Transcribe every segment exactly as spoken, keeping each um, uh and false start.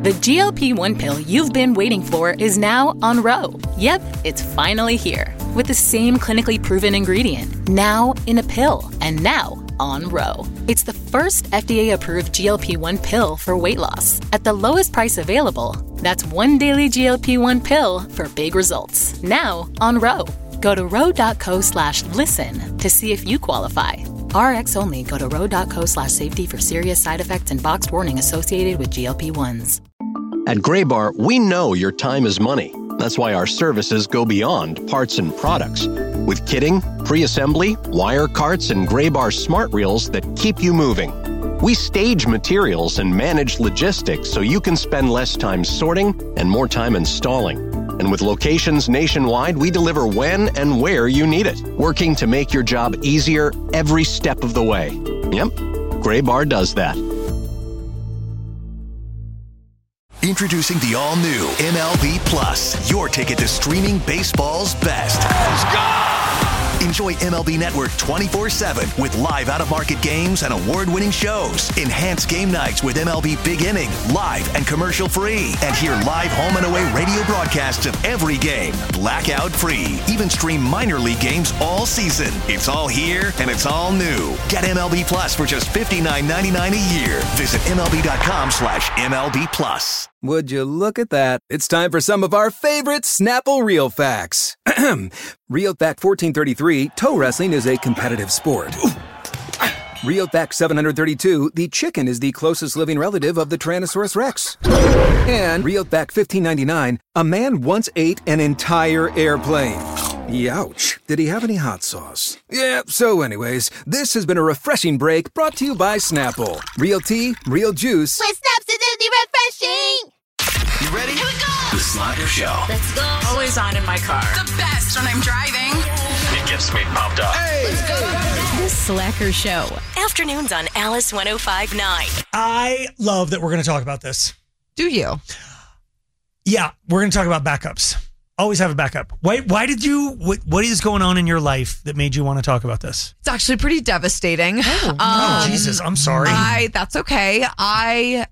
The G L P one pill you've been waiting for is now on Ro. Yep, it's finally here. With the same clinically proven ingredient. Now in a pill. And now on Ro. It's the first F D A-approved G L P one pill for weight loss. At the lowest price available. That's one daily G L P one pill for big results. Now on Ro. Go to ro.co slash listen to see if you qualify. R X only. Go to ro.co slash safety for serious side effects and boxed warning associated with G L P ones. At Graybar, we know your time is money. That's why our services go beyond parts and products. With kitting, pre-assembly, wire carts, and Graybar smart reels that keep you moving. We stage materials and manage logistics so you can spend less time sorting and more time installing. And with locations nationwide, we deliver when and where you need it, working to make your job easier every step of the way. Yep, Graybar does that. Introducing the all-new M L B Plus, your ticket to streaming baseball's best. Let's go! Enjoy M L B Network twenty-four seven with live out-of-market games and award-winning shows. Enhance game nights with M L B Big Inning, live and commercial-free. And hear live home and away radio broadcasts of every game, blackout-free. Even stream minor league games all season. It's all here, and it's all new. Get M L B Plus for just fifty-nine ninety-nine a year. Visit MLB.com slash MLB Plus. Would you look at that? It's time for some of our favorite Snapple Real Facts. Real Fact fourteen thirty-three, toe wrestling is a competitive sport. Real Fact seven thirty-two, the chicken is the closest living relative of the Tyrannosaurus Rex. And Real Fact fifteen ninety-nine, a man once ate an entire airplane. Youch. Did he have any hot sauce? Yeah, so anyways, this has been a refreshing break brought to you by Snapple. Real tea, real juice. With Snaps, it's refreshing! You ready? Here we go! The Slacker Show. Let's go! Always on in my car. The best when I'm driving. It gets me pumped up. Hey! Let's go! The Slacker Show. Afternoons on Alice one oh five point nine. I love that we're going to talk about this. Do you? Yeah, we're going to talk about backups. Always have a backup. Why Why did you, what, what is going on in your life that made you want to talk about this? It's actually pretty devastating. Oh, um, oh Jesus, I'm sorry. I, that's okay. I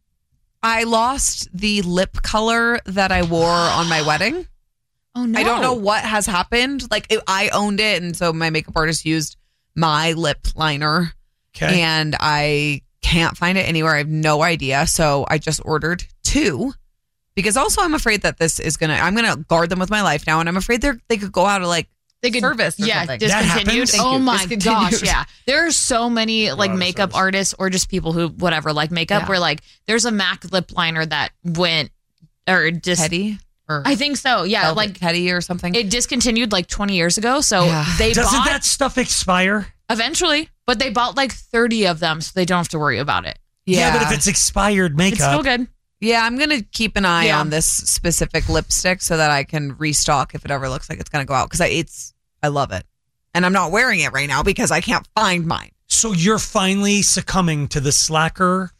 I lost the lip color that I wore on my wedding. Oh, no. I don't know what has happened. Like, it, I owned it, and so my makeup artist used my lip liner. Okay. And I can't find it anywhere. I have no idea. So I just ordered two. Because also I'm afraid that this is going to, I'm going to guard them with my life now. And I'm afraid they're, they could go out of like They could, service or yeah, something. discontinued. Oh my discontinued. gosh, yeah. There are so many like Wow, makeup artists or just people who, whatever, like makeup Yeah. where like there's a MAC lip liner that went, or just, Teddy? Or I think so, yeah. Velvet like Teddy or something. It discontinued like twenty years ago. So Yeah. they Doesn't bought, that stuff expire? eventually, but they bought like thirty of them so they don't have to worry about it. Yeah, but if it's expired makeup. It's still good. Yeah, I'm going to keep an eye Yeah. on this specific lipstick so that I can restock if it ever looks like it's going to go out. Because I, it's, I love it. And I'm not wearing it right now because I can't find mine. So you're finally succumbing to the slacker.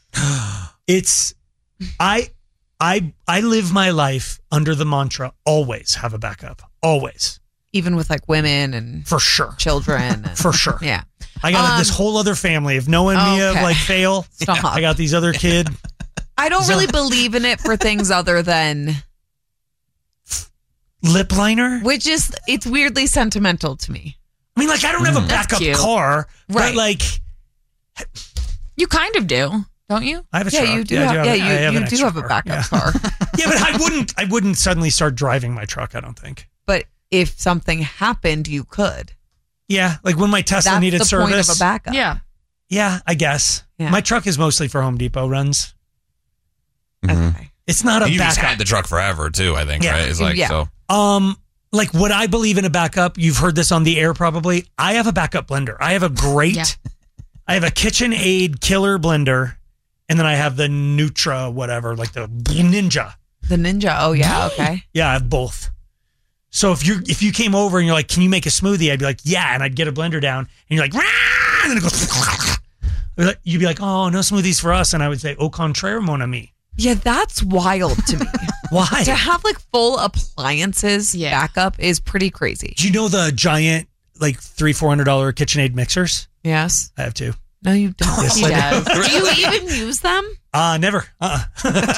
It's, I, I, I live my life under the mantra, always have a backup. Always. Even with like women and For sure. children. And, For sure. Yeah. I got Um, this whole other family. If Noah and Mia okay. like fail, Stop. I got these other kid. I don't really believe in it for things other than, Lip liner? which is, it's weirdly sentimental to me. I mean, like, I don't have a That's backup cute. car, but Right. like, You kind of do, don't you? I have a Yeah, truck. you do I have, a- yeah, I you, have you an do extra have a backup Yeah. car. Yeah, but I wouldn't, I wouldn't suddenly start driving my truck, I don't think. But if something happened, you could. Yeah, like when my Tesla That's needed the service. point of a backup. Yeah. Yeah, I guess. Yeah. My truck is mostly for Home Depot runs. Okay. It's not a You just backup. had the truck forever too, I think, Yeah. right? It's like, Yeah. so. Um, like what I believe in a backup, you've heard this on the air probably. I have a backup blender. I have a great, Yeah. I have a KitchenAid killer blender, and then I have the Nutra, whatever, like the Ninja. The Ninja. Oh, yeah. Okay. Yeah, I have both. So if you if you came over and you're like, can you make a smoothie? I'd be like, yeah, and I'd get a blender down, and you're like, Rah! And then it goes. You'd be like, oh, no smoothies for us, and I would say, au contraire, mon ami. Yeah, that's wild to me. Why? To have like full appliances Yeah. backup is pretty crazy. Do you know the giant like three four hundred dollar KitchenAid mixers? Yes. I have two. No, you don't. Yes, He I does. Do you even use them? Uh, never. Uh-uh.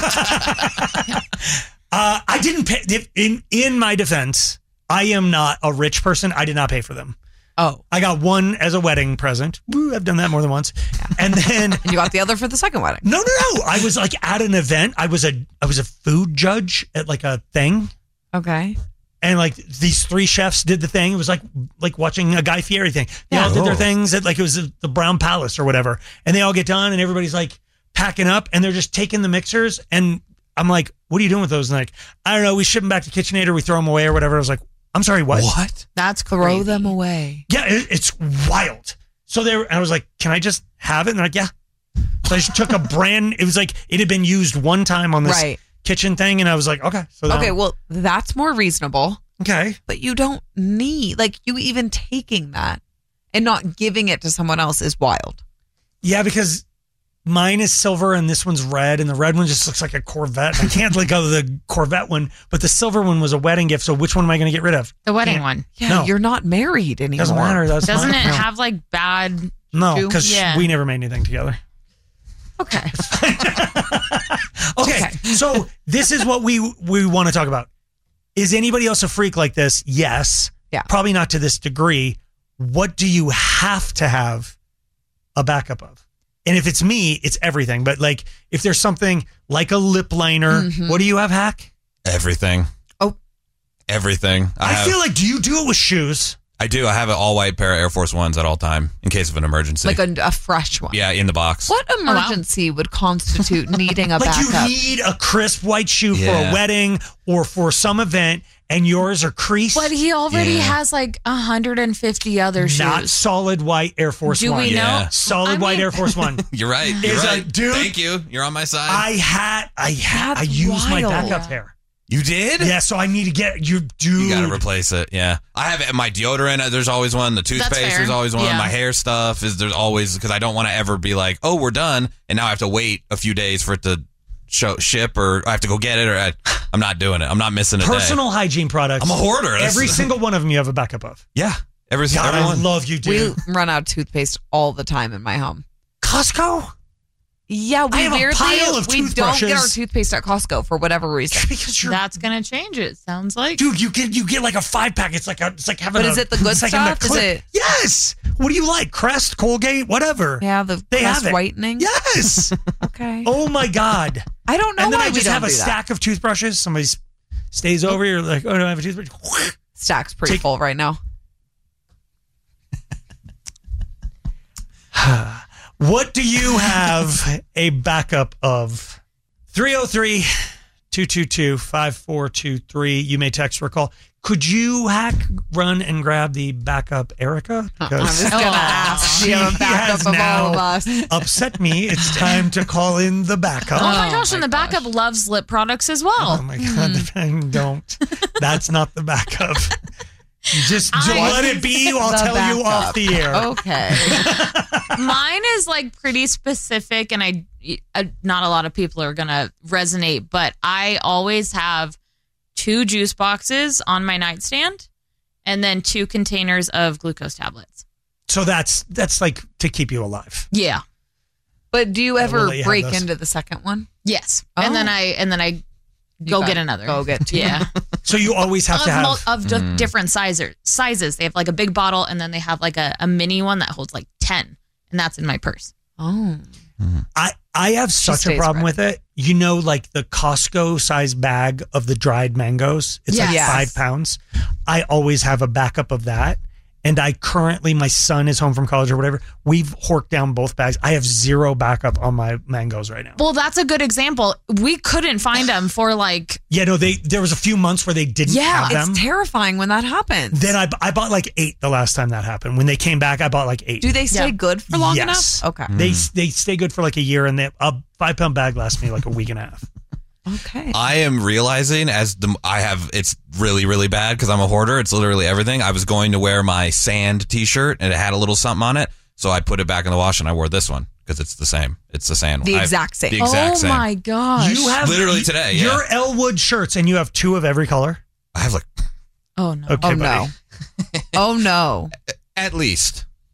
uh, I didn't pay. If, in in my defense, I am not a rich person. I did not pay for them. Oh. I got one as a wedding present. Woo, I've done that more than once. Yeah. And then and you got the other for the second wedding. No, no, no. I was like at an event. I was a I was a food judge at like a thing. Okay. And like these three chefs did the thing. It was like like watching a Guy Fieri thing. They yeah. all did their things at like it was the Brown Palace or whatever. And they all get done and everybody's like packing up and they're just taking the mixers. And I'm like, what are you doing with those? And like, I don't know. We ship them back to KitchenAid or we throw them away or whatever. I was like, I'm sorry, what? What? That's crazy. Throw them away. Yeah, it, it's wild. So they were, I was like, can I just have it? And they're like, yeah. So I just took a brand, it was like, it had been used one time on this right. kitchen thing. And I was like, okay. So okay, well, that's more reasonable. Okay. But you don't need, like, you even taking that and not giving it to someone else is wild. Yeah, because mine is silver and this one's red, and the red one just looks like a Corvette. I can't let go of the Corvette one, but the silver one was a wedding gift. So which one am I going to get rid of? The wedding can't. one. Yeah, no. You're not married anymore. Doesn't matter. That's Doesn't mine. it No. have like bad? No, because yeah. we never made anything together. Okay. okay. Okay. So this is what we we want to talk about. Is anybody else a freak like this? Yes. Yeah. Probably not to this degree. What do you have to have a backup of? And if it's me, it's everything. But like, if there's something like a lip liner, mm-hmm. what do you have, Hack? Everything. Oh. Everything. I, I have, feel like, do you do it with shoes? I do. I have an all-white pair of Air Force Ones at all time in case of an emergency. Like a, a fresh one. Yeah, in the box. What emergency oh, wow. would constitute needing a like backup? Like you need a crisp white shoe yeah. for a wedding or for some event, and yours are creased. But he already yeah. has like one hundred fifty other shoes. Not solid white Air Force Do One. we know? Yeah. Solid I white mean, Air Force One. You're right. You're Is right. A, dude, thank you. You're on my side. I had, I had, That's I used wild. my backup Yeah. pair. You did? Yeah, so I need to get you. Dude, you got to replace it. Yeah, I have my deodorant. There's always one. The toothpaste. There's always one. Yeah. My hair stuff is there's always because I don't want to ever be like, oh, we're done, and now I have to wait a few days for it to show ship, or I have to go get it, or I, I'm not doing it. I'm not missing a Personal day. hygiene products. I'm a hoarder. That's, Every single one of them you have a backup of. Yeah, every God, everyone. I love you, dude. We run out of toothpaste all the time in my home. Costco. Yeah, we I have a weirdly pile of we don't get our toothbrushes. toothpaste at Costco for whatever reason. Because you're, That's gonna change it. Sounds like. dude, you get you get like a five pack. It's like a, it's like having. But a, is it the good it's like in stuff? the Is clip. it- Yes. What do you like? Crest, Colgate, whatever. Yeah, the They crest have it. whitening. Yes. Okay. Oh my God. I don't know And then why I we just don't have a do that. stack of toothbrushes. Somebody s- stays over. You're like, oh no, I have a toothbrush. Stack's pretty Take- full right now. What do you have a backup of? three oh three, two two two, five four two three. You may text or call. Could you hack, run, and grab the backup, Erica? I was going to ask. Do you have a she backup has of now all of us? upset me. It's time to call in the backup. Oh my gosh, my and the backup gosh. loves lip products as well. Oh my God, mm. don't. That's not the backup. Just I- let it be. I'll The tell you backup. off the air. Okay. Mine is like pretty specific, and I uh, not a lot of people are gonna resonate, but I always have two juice boxes on my nightstand, and then two containers of glucose tablets. So that's that's like to keep you alive. Yeah. But do you I ever will let you have break those. into the second one? Yes. Oh. And then I and then I go got- get another. go get two. Yeah. So you always have of to have. mul- of di- different sizes. Sizes. They have like a big bottle, and then they have like a, a mini one that holds like ten, and that's in my purse. Oh. I, I have such a stays problem ready. with it. You know, like the Costco size bag of the dried mangoes. It's like Yes. five pounds. I always have a backup of that. And I currently, my son is home from college or whatever. We've horked down both bags. I have zero backup on my mangoes right now. Well, that's a good example. We couldn't find them for like. Yeah, no, they there was a few months where they didn't Yeah, have them. it's terrifying when that happens. Then I, I bought like eight the last time that happened. When they came back, I bought like eight. Do they stay Yeah. good for long Yes. enough? Okay. They they stay good for like a year, and they, a five pound bag lasts me like a week and a half. Okay. I am realizing as the I have it's really really bad because I'm a hoarder. It's literally everything. I was going to wear my sand T-shirt and it had a little something on it, so I put it back in the wash and I wore this one because it's the same. It's the sand. The one. exact same. The exact oh same. my gosh. You have Literally today, yeah. Your Elwood shirts, and you have two of every color. I have like Oh no. Okay, Oh buddy. no. Oh no. at least.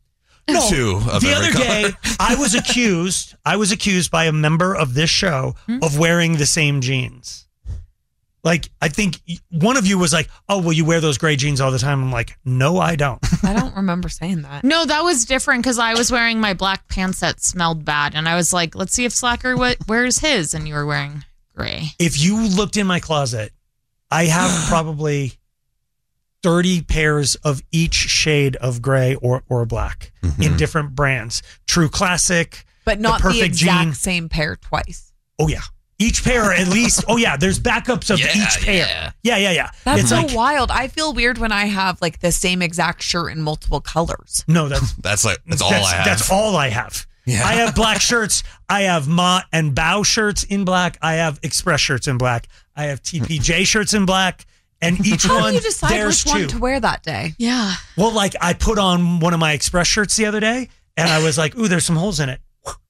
No, Two of the every other color. day, I was accused. I was accused by a member of this show of wearing the same jeans. Like, I think one of you was like, "Oh, well, you wear those gray jeans all the time." I'm like, "No, I don't." I don't remember saying that. No, that was different because I was wearing my black pants that smelled bad, and I was like, "Let's see if Slacker what wears his," and you were wearing gray. If you looked in my closet, I have probably thirty pairs of each shade of gray or or black in different brands. True Classic, But not the, perfect exact jean. same pair twice. Oh yeah. Each pair, at least. Oh, yeah. There's backups of Yeah, each pair. yeah. Yeah, yeah, yeah. That's it's so like, wild. I feel weird when I have like the same exact shirt in multiple colors. no, that's That's like that's all that's, I have. That's all I have. Yeah. I have black shirts. I have Ma and Bow shirts in black. I have Express shirts in black. I have T P J shirts in black. And each How one, do you decide there's which two. one to wear that day? Yeah. Well, like I put on one of my Express shirts the other day, and I was like, "Ooh, there's some holes in it."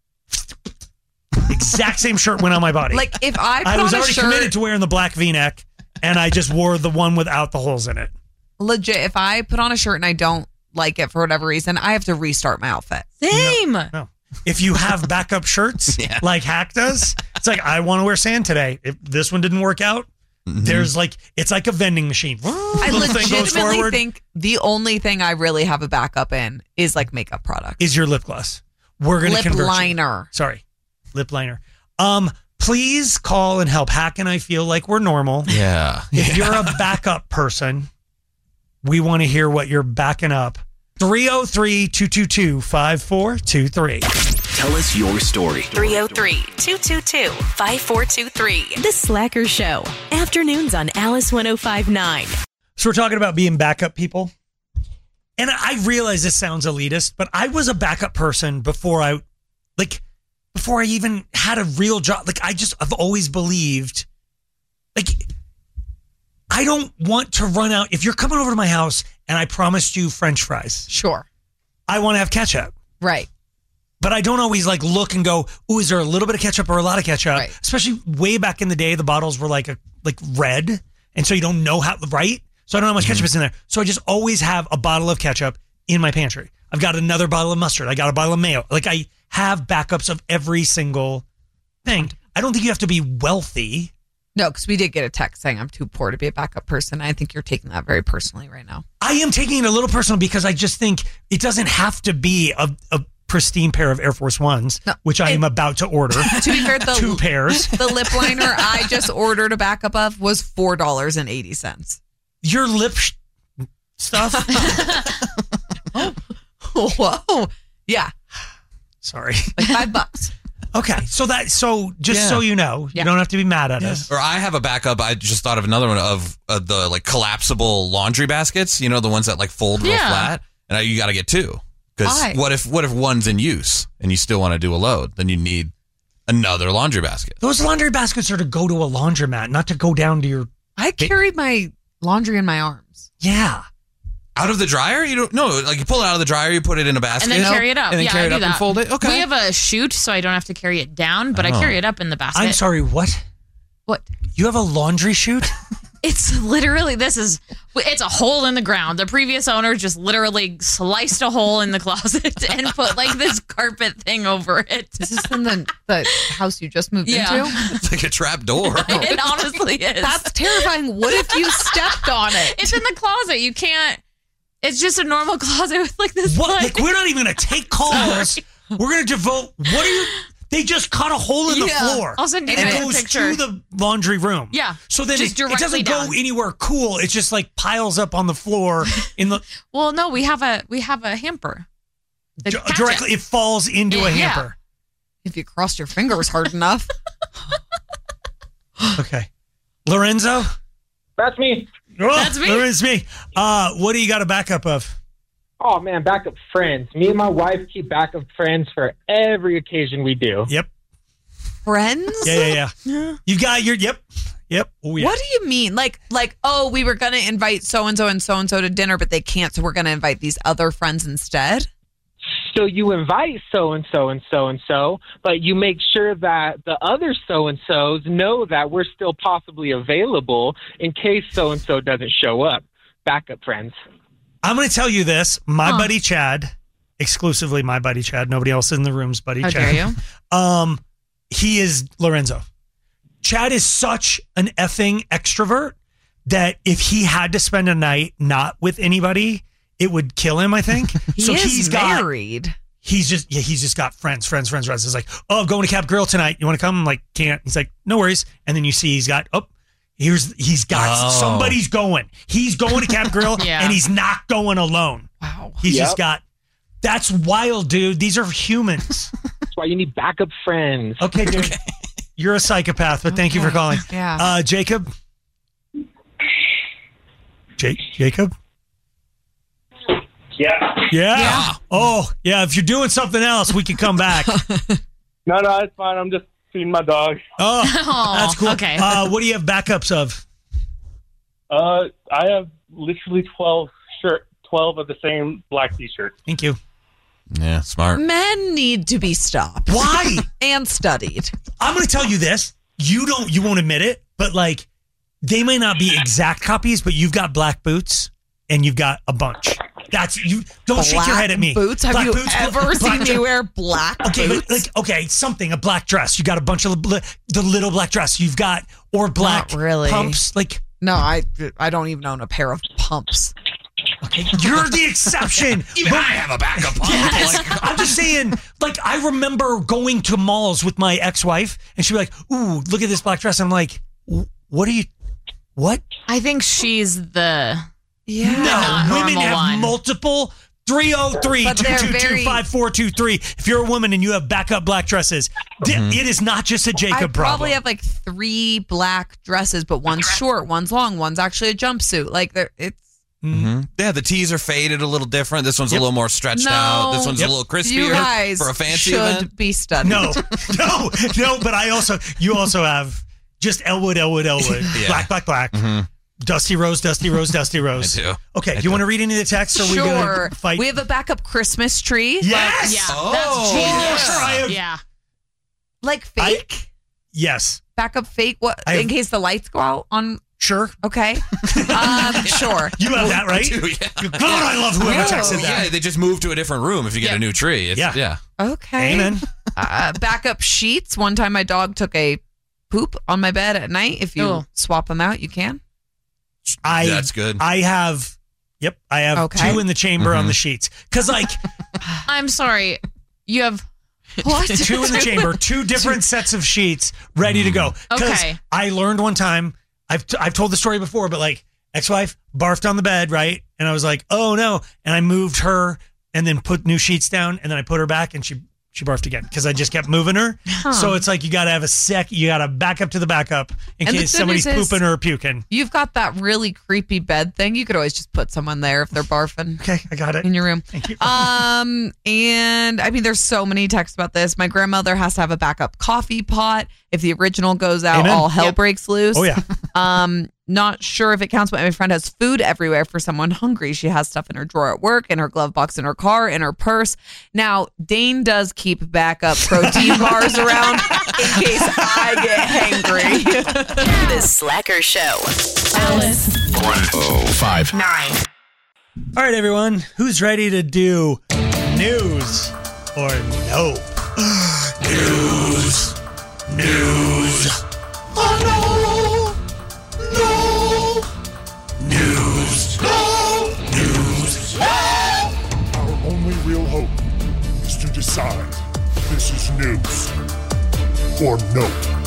Exact same shirt went on my body. Like if I put I was on a already shirt, committed to wearing the black V-neck, and I just wore the one without the holes in it. legit, if I put on a shirt and I don't like it for whatever reason, I have to restart my outfit. Same. No. If you have backup shirts Yeah. like Hack does, it's like, I want to wear sand today. If this one didn't work out, there's like, it's like a vending machine. I Little thing goes legitimately forward. think the only thing I really have a backup in is like makeup products. Is your lip gloss. We're going to Lip convert you. liner. Sorry. Lip liner. Um, please call and help. Hack and I feel like we're normal. Yeah. If you're a backup person, we want to hear what you're backing up. three oh three, two two two, five four two three. Tell us your story. three oh three, two two two, five four two three. The Slacker Show. Afternoons on Alice one oh five point nine. So we're talking about being backup people. And I realize this sounds elitist, but I was a backup person before I, like, before I even had a real job. Like, I just, I've always believed, like, I don't want to run out. If you're coming over to my house and I promised you French fries, Sure. I want to have ketchup. Right. But I don't always like look and go, ooh, is there a little bit of ketchup or a lot of ketchup? Right. Especially way back in the day, the bottles were like a, like red. And so you don't know how, right? So I don't know how much ketchup is in there. So I just always have a bottle of ketchup in my pantry. I've got another bottle of mustard. I got a bottle of mayo. Like I have backups of every single thing. I don't think you have to be wealthy. No, because we did get a text saying I'm too poor to be a backup person. I think you're taking that very personally right now. I am taking it a little personal because I just think it doesn't have to be a, a pristine pair of Air Force Ones, No. which I am It- about to order. To be fair, the Two pairs. the lip liner I just ordered a backup of was four dollars and eighty cents. Your lip sh- stuff. Whoa. Yeah. Sorry. Like five bucks. Okay, so that so just Yeah. so you know, Yeah. you don't have to be mad at us. Or I have a backup. I just thought of another one of uh, the like collapsible laundry baskets. You know, the ones that like fold real Yeah. flat. And I, you got to get two because Why? what if what if one's in use and you still want to do a load? Then you need another laundry basket. Those laundry baskets are to go to a laundromat, not to go down to your. I carried my laundry in my arms. Yeah. Out of the dryer? You don't no, like you pull it out of the dryer, you put it in a basket, And then carry it up. and then yeah, carry I it do up that. and fold it. Okay. We have a chute, so I don't have to carry it down, but I Oh. carry it up in the basket. I'm sorry, what? What? You have a laundry chute? It's literally, this is, it's a hole in the ground. The previous owner just literally sliced a hole in the closet and put like this carpet thing over it. Is this in the, the house you just moved Yeah. into? It's like a trap door. It honestly is. That's terrifying. What if you stepped on it? It's in the closet. You can't, it's just a normal closet with like this. What? line. Like, we're not even going to take calls. Sorry. We're going to devote. What are you? They just cut a hole in the Yeah. floor. I'll send you and guys it a goes picture. to the laundry room. Yeah. So then Just it, it directly doesn't go down. anywhere cool. It's just like piles up on the floor in the Well, no, we have a, we have a hamper. The d- catch directly. it. It falls into a Yeah. hamper. If you crossed your fingers hard enough. Okay, Lorenzo. That's me. Oh, That's me. It's me. Uh, what do you got a backup of? Oh, man, backup friends. Me and my wife keep backup friends for every occasion we do. Yep. Friends? Yeah, yeah, yeah. You got your yep, yep. Oh yeah. What do you mean? Like, like, oh, we were gonna invite so and so and so and so to dinner, but they can't, so we're gonna invite these other friends instead. So you invite so-and-so and so-and-so, but you make sure that the other so-and-sos know that we're still possibly available in case so-and-so doesn't show up. Backup friends. I'm going to tell you this. My Huh. buddy Chad exclusively my buddy Chad. Nobody else in the room's buddy How Chad. dare you? Um, he is Lorenzo. Chad is such an effing extrovert that if he had to spend a night not with anybody, it would kill him, I think. He so is he's got, married. He's just yeah, he's just got friends, friends, friends, friends. It's like, oh, I'm going to Cap Grill tonight. You want to come? I'm like, can't. He's like, no worries. And then you see he's got oh, here's he's got Oh. somebody's going. He's going to Cap Grill Yeah. and he's not going alone. Wow. He's Yep. just got that's wild, dude. These are humans. That's why you need backup friends. Okay, dude. You're a psychopath, but thank you for calling. Yeah. Uh, Jacob. Jake, Jacob. Yeah. Yeah. Yeah. Oh, yeah. If you're doing something else, we can come back. No, no, it's fine. I'm just feeding my dog. Oh, Aw, that's cool. okay. Uh, what do you have backups of? Uh, I have literally twelve shirt, twelve of the same black T-shirts. Thank you. Yeah, smart. Men need to be stopped. Why? And studied. I'm going to tell you this. You don't. You won't admit it, but like, they may not be exact copies, but you've got black boots and you've got a bunch. That's you. Don't shake your head at me. Boots? Have Black you boots, ever black seen me dre- wear black Okay, boots? but like okay, something a black dress. You got a bunch of li- the little black dress. You've got or black Not really. pumps. Like No, I I don't even own a pair of pumps. okay, you're the exception. Even But- I have a backup pump. Yes, Like, I'm just saying. Like I remember going to malls with my ex-wife, and she'd be like, "Ooh, look at this black dress." I'm like, "What are you? What?" I think she's the Yeah. No, not women normal have one. multiple. three oh three, But two they're two two, very- five four two three. If you're a woman and you have backup black dresses, di- it is not just a I Jacob probably problem. have like three black dresses, but one's short, one's long, one's actually a jumpsuit. Like there, it's mhm. Yeah, the tees are faded a little different. This one's Yep. a little more stretched No. out. This one's Yep. a little crispier you guys for a fancy should event. be studied. No, no, no. But I also, you also have just Elwood, Elwood, Elwood, Yeah. black, black, black. Mhm. Dusty Rose, Dusty Rose, Dusty Rose. I do. Okay, I you do. want to read any of the text? Or are we Sure. going to fight? We have a backup Christmas tree. Yes. Yeah, Oh, that's genius. sure, I have- Yeah. Like fake? Yes. backup fake? What I have- in case the lights go out on Sure. okay. Um, sure. You have that, right? Too, yeah. God, I love whoever Oh, texted Oh, that. yeah, they just move to a different room if you get Yeah. a new tree. It's, Yeah. yeah. Okay. Amen. Uh, backup sheets. One time my dog took a poop on my bed at night. If you Cool. swap them out, you can. I That's good. I have. Yep, I have Okay. two in the chamber on the sheets. Cause like I'm sorry. You have what? two in the chamber, two different sets of sheets ready to go. Cause Okay. I learned one time. I've t- I've told the story before, but like ex-wife barfed on the bed, right? And I was like, oh no, and I moved her and then put new sheets down, and then I put her back, and she she barfed again because I just kept moving her. So it's like you got to have a sec, you got to back up to the backup in And the case good somebody's news is- pooping or puking. You've got that really creepy bed thing. You could always just put someone there if they're barfing Okay, I got it. in your room. Thank you. Um, and I mean, there's so many texts about this. My grandmother has to have a backup coffee pot. If the original goes out, Amen. all hell Yep. breaks loose. Oh yeah. Um, not sure if it counts, but my friend has food everywhere for someone hungry. She has stuff in her drawer at work, in her glove box, in her car, in her purse. Now, Dane does keep backup protein bars around in case I get hangry. The Slacker Show. Alice. one oh five. Nine. All right, everyone, who's ready to do news or no? news, news. Oh no, no, news, no, news. Our only real hope is to decide this is news or no.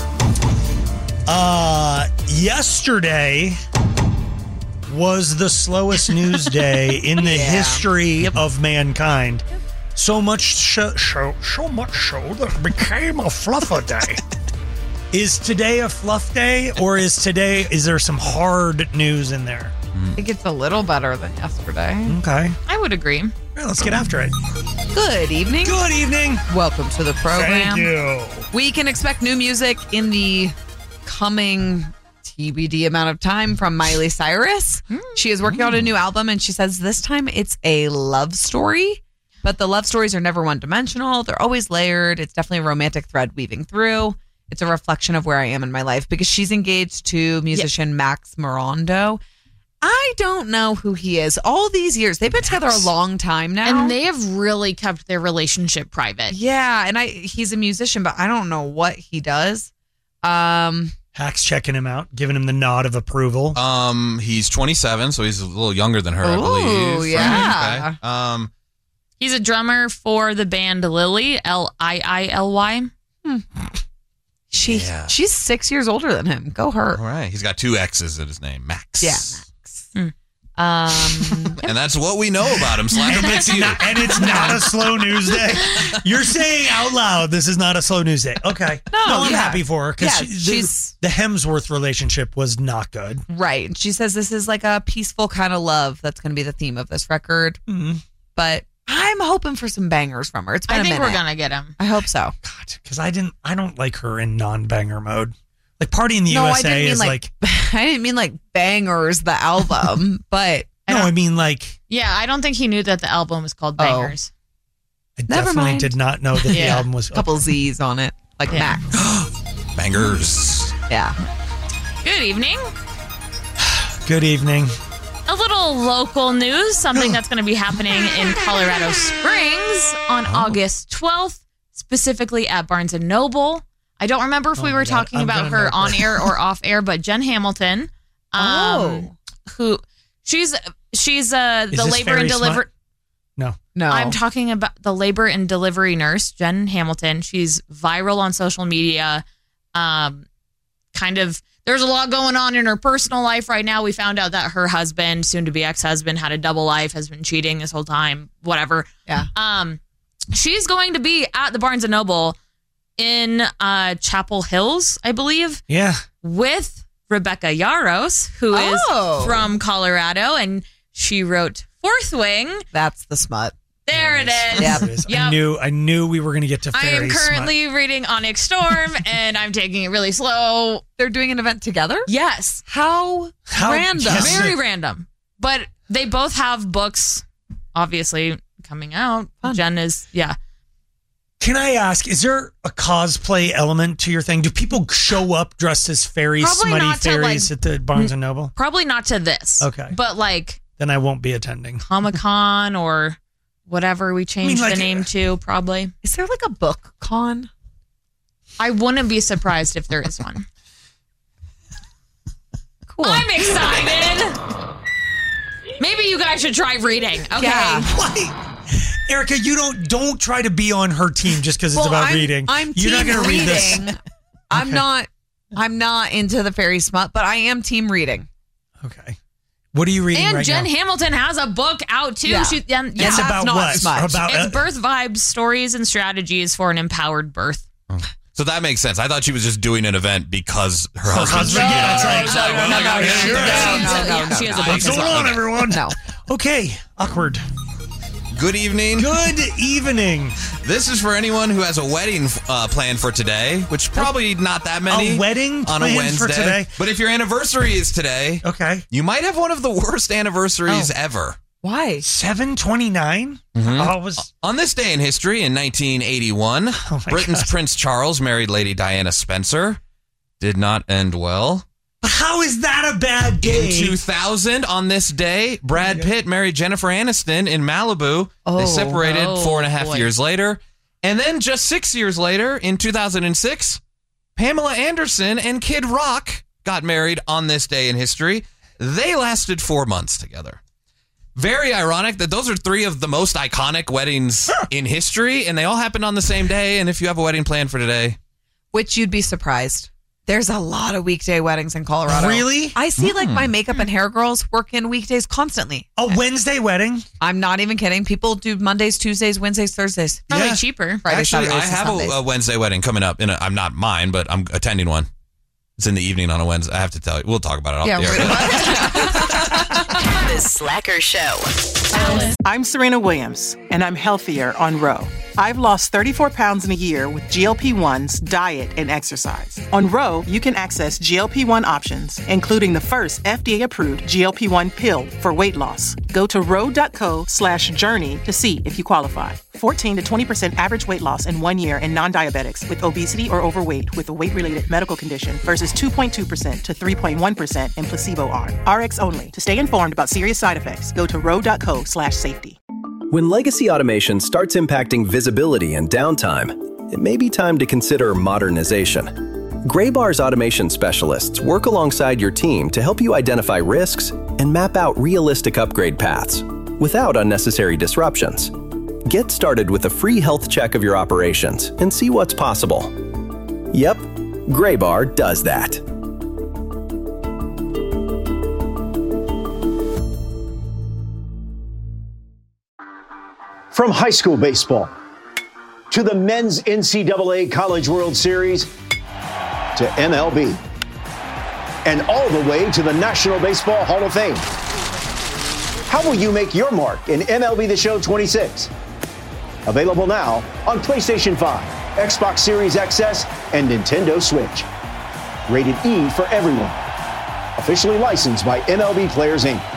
Uh, yesterday was the slowest news day in the history of mankind. So much so, so, so much so that it became a fluffer day. Is today a fluff day, or is today, is there some hard news in there? I think it's a little better than yesterday. Okay. I would agree. All right, let's get after it. Good evening. Good evening. Welcome to the program. Thank you. We can expect new music in the coming T B D amount of time from Miley Cyrus. She is working on a new album, and she says this time it's a love story, but the love stories are never one dimensional. They're always layered. It's definitely a romantic thread weaving through. It's a reflection of where I am in my life because she's engaged to musician Max Morondo. I don't know who he is. All these years, they've been together a long time now, And they have really kept their relationship private. yeah, and I he's a musician, but I don't know what he does. Um, Hack's checking him out, giving him the nod of approval. Um, he's twenty-seven, so he's a little younger than her, I Ooh, believe. yeah. Okay. Um, He's a drummer for the band Lily, L I I L Y. Hmm. She Yeah. she's six years older than him. Go her. all right. He's got two X's in his name, Max. Yeah, Max. Um, And that's what we know about him. Slacker and, back it's to you. not, and it's not a slow news day. You're saying out loud, this is not a slow news day. Okay. No, I'm yeah. happy for her because Yeah, she, she's- the, the Hemsworth relationship was not good. right. She says this is like a peaceful kind of love. That's going to be the theme of this record. Mm-hmm. But I'm hoping for some bangers from her. It's been I a think minute. we're going to get him. I hope so. God, because I didn't, I don't like her in non-banger mode. Like Party in the no, U I S A didn't mean is like, like, I didn't mean like bangers, the album, but no, I mean like, Yeah, I don't think he knew that the album was called Bangers. I Never definitely mind. did not know that the Yeah. album was a couple Z's on it, like Yeah. Max. Bangers. Yeah. Good evening. Good evening. A little local news, something that's going to be happening in Colorado Springs on Oh. August twelfth, specifically at Barnes and Noble. I don't remember if Oh we my were God, talking I'm about gonna her know on her. air or off air, but Jen Hamilton, um, Oh. who she's she's uh, Is the this labor Fairy and delivery. Smut? No. No. I'm talking about the labor and delivery nurse, Jen Hamilton. She's viral on social media. Um, kind of, there's a lot going on in her personal life right now. We found out that her husband, soon to be ex husband, had a double life, has been cheating this whole time, whatever. Yeah. Um, she's going to be at the Barnes and Noble in uh, Chapel Hills, I believe, Yeah. with Rebecca Yaros, who is Oh. from Colorado, and she wrote Fourth Wing. That's the smut. There it is. Yep. It is. I Yep. knew, I knew we were going to get to I Fairy am Smut. currently reading Onyx Storm, and I'm taking it really slow. They're doing an event together? Yes. How, How- random. yes. Very random. But they both have books, obviously, coming out. Fun. Jen is, yeah. Can I ask, is there a cosplay element to your thing? Do people show up dressed as fairies, Probably smutty not to, fairies like, at the Barnes and Noble? Probably not to this. Okay. But like Then I won't be attending. Comic Con or whatever we changed like, the name to, probably. Is there like a book con? I wouldn't be surprised if there is one. Cool. I'm excited. Maybe you guys should try reading. Okay. Yeah. Why? Erica, you don't don't try to be on her team just because it's Well, about I'm, reading. I'm You're not team going to read this. reading. I'm not. I'm not into the fairy smut, but I am team reading. Okay. What are you reading And right Jen now? Hamilton has a book out too. Yeah. She, and, yeah. It's that's about not what? smut. About It's uh, birth vibes, stories, and strategies for an empowered birth. So that makes sense. I thought she was just doing an event because her, her husband's husband. cheating. Yeah, it's like, It's like, well, no, I gotta no, get no, her. no, no, Yeah, no, she has a no. book What's as going well. on, everyone? No. Okay. Awkward. Good evening. Good evening. This is for anyone who has a wedding uh, planned for today, which probably not that many. A wedding on a planned Wednesday. for today? But if your anniversary is today, Okay. you might have one of the worst anniversaries Oh. ever. Why? seven twenty-nine? Mhm. Oh, it was On this day in history, in nineteen eighty-one, Oh my Britain's God. Prince Charles married Lady Diana Spencer. Did not end well. But how is that a bad day? In two thousand, on this day, Brad Pitt married Jennifer Aniston in Malibu. Oh. they separated Oh, four and a half boy. years later. And then just six years later, in two thousand six, Pamela Anderson and Kid Rock got married on this day in history. They lasted four months together. Very ironic that those are three of the most iconic weddings in history, and they all happened on the same day. And if you have a wedding planned for today, Which you'd be surprised. There's a lot of weekday weddings in Colorado. Really? I see like Mm. my makeup and hair girls working weekdays constantly. A Wednesday wedding? I'm not even kidding. People do Mondays, Tuesdays, Wednesdays, Thursdays. Probably Yeah. cheaper. Friday, actually, I Saturdays, and have Sundays. a, a Wednesday wedding coming up. In a, I'm not mine, but I'm attending one. It's in the evening on a Wednesday. I have to tell you. We'll talk about it off Yeah, the air. The Slacker Show. I'm Serena Williams, and I'm healthier on Roe. I've lost thirty-four pounds in a year with G L P ones, diet, and exercise. On Ro, you can access G L P one options, including the first F D A-approved G L P one pill for weight loss. Go to ro.co slash journey to see if you qualify. fourteen to twenty percent average weight loss in one year in non-diabetics with obesity or overweight with a weight-related medical condition versus two point two percent to three point one percent in placebo arm. R X only. To stay informed about serious side effects, go to ro.co slash safety. When legacy automation starts impacting visibility and downtime, it may be time to consider modernization. Graybar's automation specialists work alongside your team to help you identify risks and map out realistic upgrade paths without unnecessary disruptions. Get started with a free health check of your operations and see what's possible. Yep, Graybar does that. From high school baseball to the men's N C double A College World Series to M L B and all the way to the National Baseball Hall of Fame. How will you make your mark in M L B The Show twenty-six? Available now on PlayStation five, Xbox Series X S, and Nintendo Switch. Rated E for everyone. Officially licensed by M L B Players, Incorporated.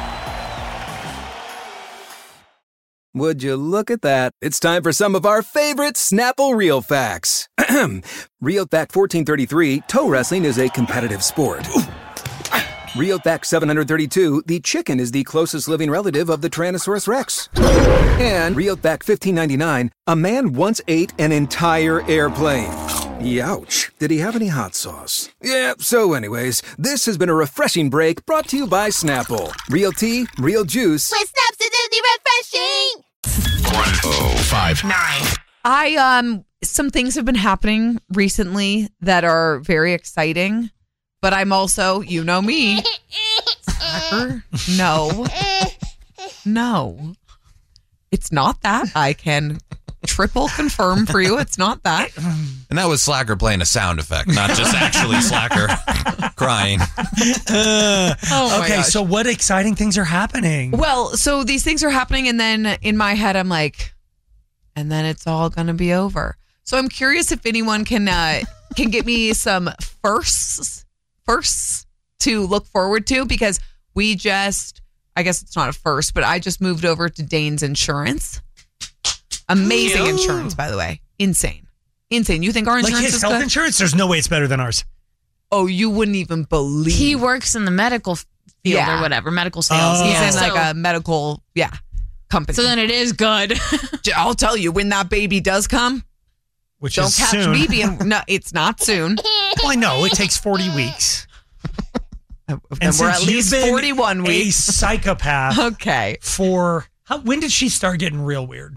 Would you look at that? It's time for some of our favorite Snapple Real Facts. Real Fact fourteen thirty-three, toe wrestling is a competitive sport. Real Fact seven hundred thirty-two, the chicken is the closest living relative of the Tyrannosaurus Rex. And Real Fact fifteen ninety-nine, a man once ate an entire airplane. Youch. Did he have any hot sauce? Yeah, so anyways, this has been a refreshing break brought to you by Snapple. Real tea, real juice. With Snaps, it's refreshing. Oh, five. Nine. I, um, some things have been happening recently that are very exciting, but I'm also, you know me. Slacker? No. No. It's not that. I can triple confirm for you. It's not that. And that was Slacker playing a sound effect, not just actually Slacker crying. Uh, Oh my okay, gosh. so what exciting things are happening? Well, so these things are happening, and then in my head, I'm like, and then it's all going to be over. So I'm curious if anyone can uh, can get me some firsts, firsts to look forward to, because we just, I guess it's not a first, but I just moved over to Dane's Insurance. Amazing Ew. insurance, by the way. Insane. Insane. You think our insurance Like his is health good? insurance? There's no way it's better than ours. Oh, you wouldn't even believe. He works in the medical field Yeah. or whatever, medical sales. He's Yeah. in like So- a medical, yeah, company. So then it is good. I'll tell you, when that baby does come, Which don't is catch soon. me being, no, it's not soon. Well, I know it takes forty weeks. And, And we're at since you've least been forty-one a weeks. psychopath. Okay. For how, when did she start getting real weird?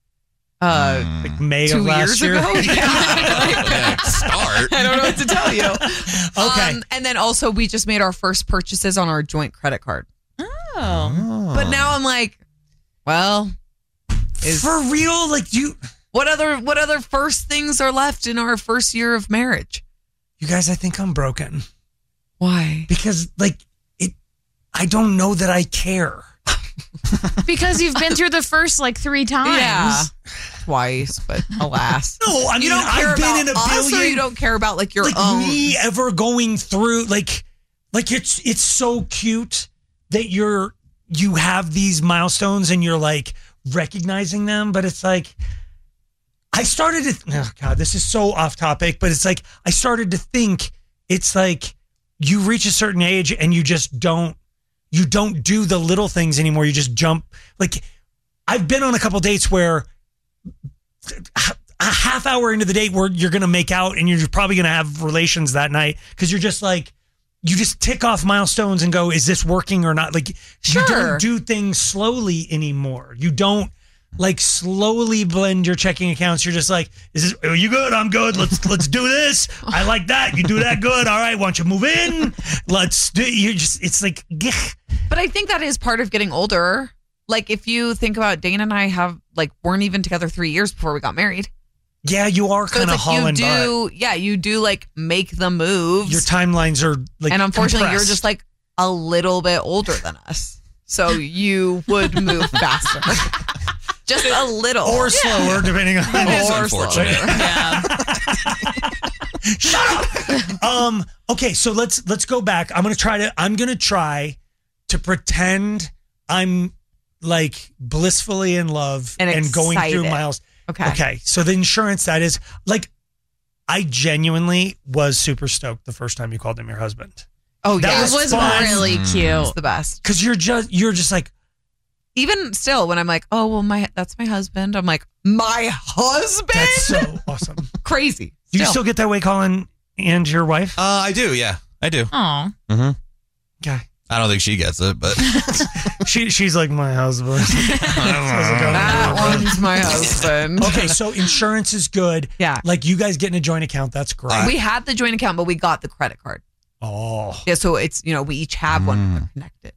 Uh, like May two of last years year. ago? Yeah. Start. I don't know what to tell you. Okay. Um, and then also, we just made our first purchases on our joint credit card. Oh. But now I'm like, well, is, For real? Like you what other what other first things are left in our first year of marriage? You guys, I think I'm broken. Why? Because like it I don't know that I care. Because you've been through the first like three times. Yeah. Twice, but alas. No, I you mean don't care I've been about in a us, or billion you don't care about like your like own. me ever going through like like it's it's so cute that you're you have these milestones and you're like recognizing them, but it's like I started to oh god, this is so off topic, but it's like I started to think it's like you reach a certain age and you just don't you don't do the little things anymore. You just jump. Like I've been on a couple dates where a half hour into the date where you're going to make out and you're probably going to have relations that night because you're just like, you just tick off milestones and go, is this working or not? Like Sure. you don't do things slowly anymore. You don't like slowly blend your checking accounts. You're just like, is this, are you good? I'm good. Let's, let's do this. I like that. You do that. Good. All right. Why don't you move in? Let's do, you're just, it's like, gah. But I think that is part of getting older. Like if you think about Dana and I have like weren't even together three years before we got married. Yeah, you are So kind it's of like you hauling do, yeah, you do like make the moves. Your timelines are like, and unfortunately, compressed. you're just like a little bit older than us, so you would move faster. Just a little. Or slower, depending on It's unfortunate. Yeah. Shut up. Um, okay, so let's let's go back. I'm gonna try to I'm gonna try to pretend I'm like blissfully in love And and, going through excited. miles. Okay. Okay. So the insurance, that is like, I genuinely was super stoked the first time you called him your husband. Oh, That yeah. was It was fun. really cute. It's the best. Cause you're just, you're just like, Even still, when I'm like, oh, well, my that's my husband. I'm like, my husband? that's so awesome. Crazy. Do you still get that way calling and your wife? Uh, I do, yeah. I do. Oh. Mm-hmm. Okay. I don't think she gets it, but she she's like my husband. That one's my husband. Okay, so insurance is good. Yeah. Like you guys getting a joint account, that's great. We had the joint account, but we got the credit card. Oh. Yeah, so it's, you know, we each have one. They're connected.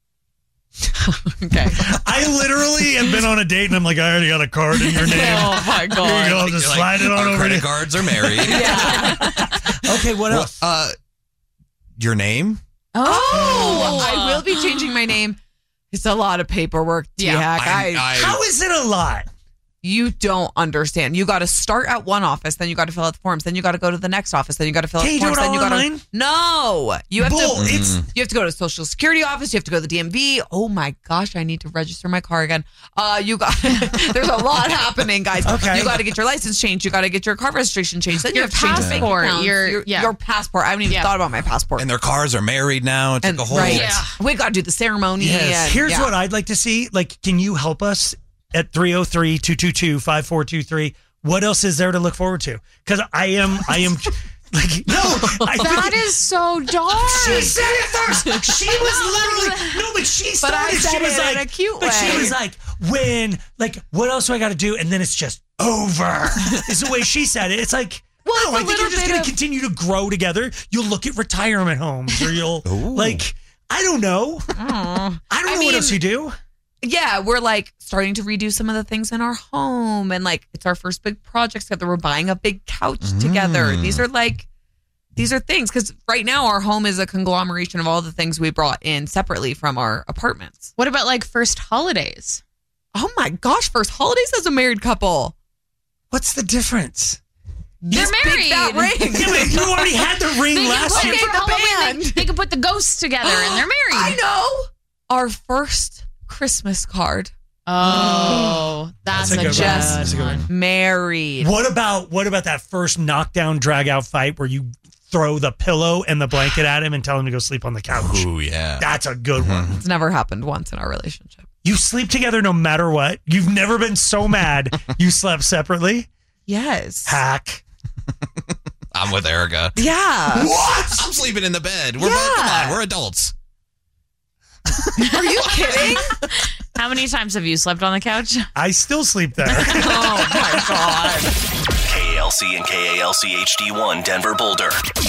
Okay. I literally have been on a date and I'm like, I already got a card in your name. Oh, my God. Here you go, I'll just You're slide like, it on our over credit to cards are married. Yeah. Okay, what Well, else? uh, your name? Oh, I will be changing my name. It's a lot of paperwork, Yeah. T-Hack. I- I, I- How is it a lot? you don't understand. You got to start at one office, then you got to fill out the forms, then you got to go to the next office, then you got to fill out Can't the you do forms, it then all you got online? to No, you have Bull, to. it's You have to go to the Social Security office. You have to go to the D M V. Oh my gosh, I need to register my car again. Uh, you got. There's a lot happening, guys. Okay. You got to get your license changed. You got to get your car registration changed. Then Your you have to change your bank passport, accounts, your- your yeah. your passport. I haven't even Yeah. thought about my passport. And their cars are married now. It's And- like a whole. right. Yeah. We got to do the ceremony. Yes. And, Here's yeah. what I'd like to see. Like, can you help us at three oh three, two two two, five four two three? What else is there to look forward to? Because I am, I am, like, no. I That think- is so dark. She said it first. She was literally, no, but she But I started. said She was it in like, a cute but she way. was like, when, like, what else do I got to do? And then it's just over. Is the way she said it. It's like, Well, no, it's a I think you're little just bit going of- to continue to grow together. You'll look at retirement homes or you'll, like, I don't know. I don't know I what else mean- you do. Yeah, we're like starting to redo some of the things in our home, and like it's our first big project together. We're buying a big couch together. These are like, these are things because right now our home is a conglomeration of all the things we brought in separately from our apartments. What about like first holidays? Oh my gosh, first holidays as a married couple. What's the difference? They're Just pick married. that ring. Yeah, but you already had the ring They can last put year. it for the Halloween. They, band. they can put the ghosts together and they're married. I know. Our first Christmas card. Oh, that's, That's a a, good one. just That's a good one. Married. What about what about that first knockdown drag out fight where you throw the pillow and the blanket at him and tell him to go sleep on the couch? Ooh, yeah. That's a good one. It's never happened once in our relationship. You sleep together no matter what. You've never been so mad you slept separately. Yes. Hack. I'm with Erica. Yeah. What? I'm sleeping in the bed. We're Yeah. both, come on, we're adults. Are you kidding? How many times have you slept on the couch? I still sleep there. Oh my God. K L C and K A L C H D one Denver Boulder.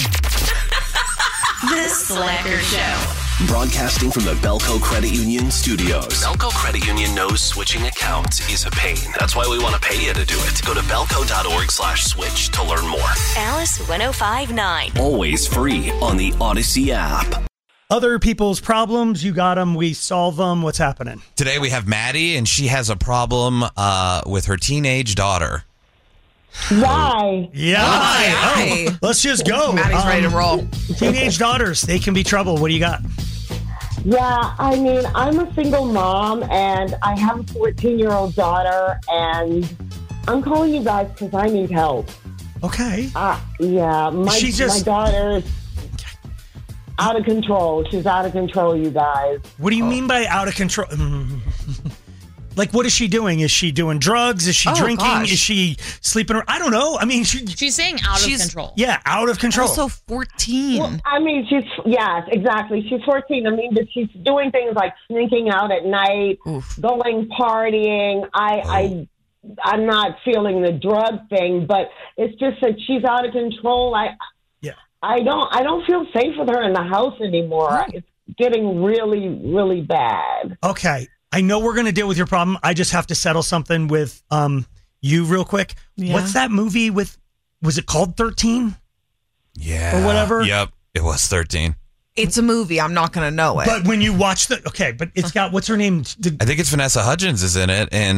The Slacker Show. Broadcasting from the Belco Credit Union studios. Belco Credit Union knows switching accounts is a pain. That's why we want to pay you to do it. Go to belco.org slash switch to learn more. Alice one oh five point nine. Always free on the Odyssey app. Other people's problems, you got them, we solve them. What's happening? Today we have Maddie, and she has a problem uh, with her teenage daughter. Why? Yeah. Hi. Oh, let's just go. Maddie's ready to Um, roll. Teenage daughters, they can be trouble. What do you got? Yeah, I mean, I'm a single mom, and I have a fourteen-year-old daughter, and I'm calling you guys because I need help. Okay. Uh, yeah, my, She just- my daughter's out of control. She's out of control, you guys. What do you mean by out of control? Like, what is she doing? Is she doing drugs? Is she Oh, drinking? gosh. Is she sleeping? I don't know. I mean, she, She's saying out She's- of control. yeah, out of control. Also fourteen. Well, I mean, she's, yes, exactly. She's fourteen. I mean, but she's doing things like sneaking out at night, Oof. going partying. I, I, I'm not feeling the drug thing, but it's just that she's out of control. I, Yeah. I don't, I don't feel safe with her in the house anymore. It's getting really, really bad. Okay. I know we're going to deal with your problem. I just have to settle something with um you real quick. Yeah. What's that movie with, was it called thirteen? Yeah. Or whatever? Yep. It was thirteen. It's a movie. I'm not going to know it. But when you watch the, okay, but it's got, what's her name? The- I think it's Vanessa Hudgens is in it, and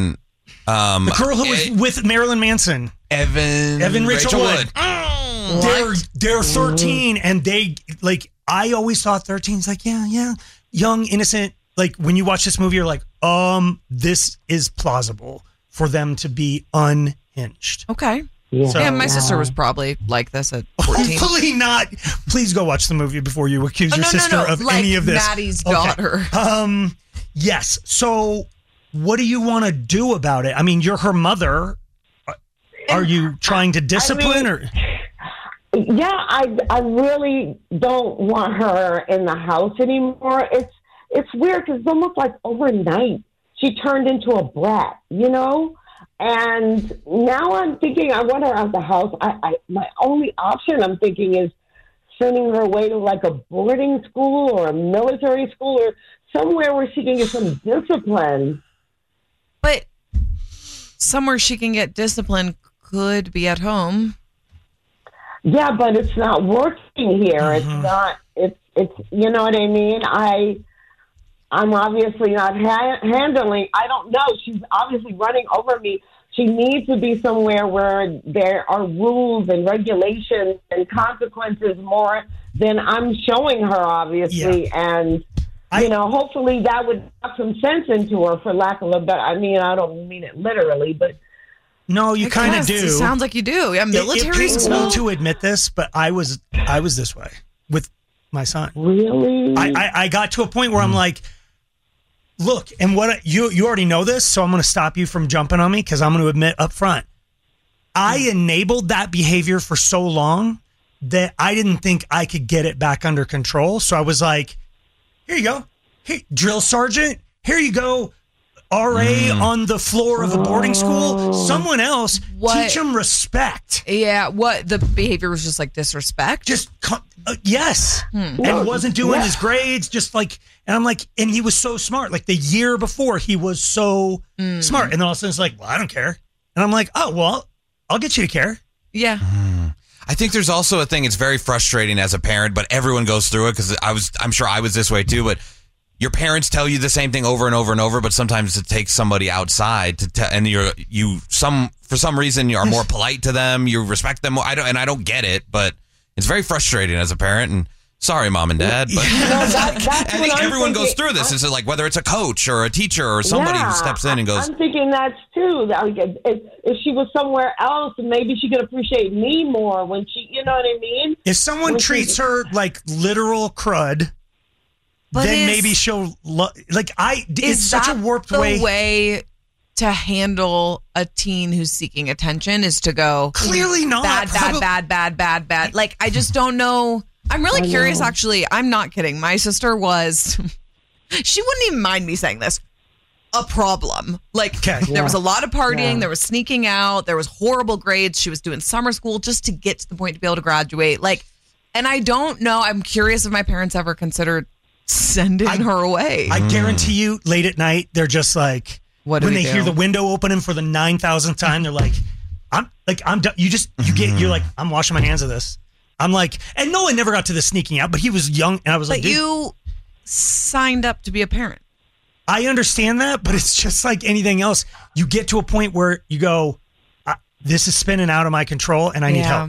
Um, the girl who was with Marilyn Manson. Evan. Evan Rachel, Rachel Wood. Wood. Oh, they're they're thirteen, and they like. I always thought thirteen's like yeah, yeah, young, innocent. Like when you watch this movie, you're like, um, this is plausible for them to be unhinged. Okay. Yeah, So- yeah my Yeah. sister was probably like this at fourteen. Hopefully not. Please go watch the movie before you accuse Oh, your no, no, sister no. of Like any of this. Maddie's Okay. daughter. Um, yes. So, what do you want to do about it? I mean, you're her mother. Are you trying to discipline or? Yeah, I I really don't want her in the house anymore. It's it's weird because it's almost like overnight she turned into a brat, you know. And now I'm thinking I want her out of the house. I, I my only option I'm thinking is sending her away to like a boarding school or a military school or somewhere where she can get some discipline. But somewhere she can get discipline could be at home. Yeah, but it's not working here. Mm-hmm. It's not. It's it's. You know what I mean? I I'm obviously not ha- handling. I don't know. She's obviously running over me. She needs to be somewhere where there are rules and regulations and consequences more than I'm showing her, obviously. Yeah. And you know, hopefully that would knock some sense into her, for lack of a better. I mean, I don't mean it literally, but. No, you I kind of guess. do. It sounds like you do. Yeah, It- military it pains school. me to admit this, but I was I was this way with my son. Really? I, I, I got to a point where I'm like, look, and what I- you you already know this, so I'm going to stop you from jumping on me because I'm going to admit up front, I enabled that behavior for so long that I didn't think I could get it back under control. So I was like, here you go, hey, drill sergeant, here you go. R A on the floor of a boarding school. Someone else What? teach them respect. Yeah, what the behavior was just like disrespect. Just uh, yes, Hmm. and wasn't doing Yeah. his grades. Just like, and I'm like, and he was so smart. Like the year before, he was so Mm. smart, and then all of a sudden it's like, well, I don't care, and I'm like, oh well, I'll get you to care. Yeah. I think there's also a thing. It's very frustrating as a parent, but everyone goes through it because I was. I'm sure I was this way too. But your parents tell you the same thing over and over and over, but sometimes it takes somebody outside to tell, and you're you some for some reason you are more polite to them. You respect them more. I don't, and I don't get it, but it's very frustrating as a parent. And sorry, mom and dad, but that- that's I what think I'm everyone goes thinking. through this. It's like whether it's a coach or a teacher or somebody Yeah, who steps in and goes, I'm thinking that's too. Like, if, if she was somewhere else, maybe she could appreciate me more when she, you know what I mean? If someone When she- treats her like literal crud, But then is- maybe she'll lo- like. I it's Is such a that warped the way. way to handle a teen who's seeking attention is to go Clearly not. bad, bad, Probably- bad, bad, bad, bad. Like I just don't know. I'm really I curious. know. Actually, I'm not kidding. My sister was. She wouldn't even mind me saying this. A problem. Like Okay. there was a lot of partying. Yeah. There was sneaking out. There was horrible grades. She was doing summer school just to get to the point to be able to graduate. Like, and I don't know. I'm curious if my parents ever considered sending I- her away. I guarantee you, late at night, they're just like, What do when we they do? hear the window opening for the nine thousandth time, they're like, I'm like, I'm done. You just, you get, you're like, I'm washing my hands of this. I'm like, and Noah never got to the sneaking out, but he was young, and I was But like, dude, you signed up to be a parent. I understand that, but it's just like anything else. You get to a point where you go, I, this is spinning out of my control, and I need Yeah. help.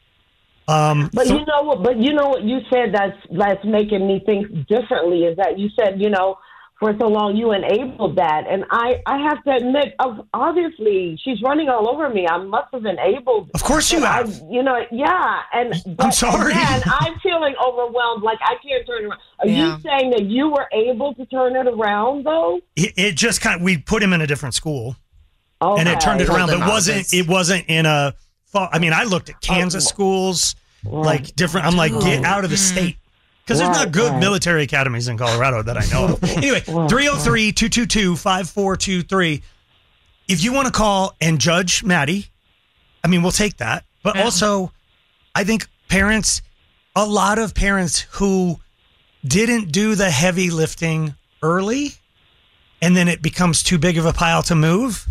Um, But so- you know what? But you know what you said that's that's making me think differently is that you said, you know, for so long you enabled that, and I I have to admit, of obviously she's running all over me. I must have enabled. Of course you but I- have. you know, yeah, and but, sorry. And I'm feeling overwhelmed. Like I can't turn around. Are Yeah. you saying that you were able to turn it around though? it, it just kind of, we put him in a different school. Okay. and it turned it around. Hold But them it wasn't. out. It wasn't in a. I mean, I looked at Kansas schools, like different. I'm like, get out of the state because there's not Right, good right. military academies in Colorado that I know of. Anyway, three oh three, two two two, five four two three. If you want to call and judge Maddie, I mean, we'll take that. But also, I think parents, a lot of parents who didn't do the heavy lifting early, and then it becomes too big of a pile to move.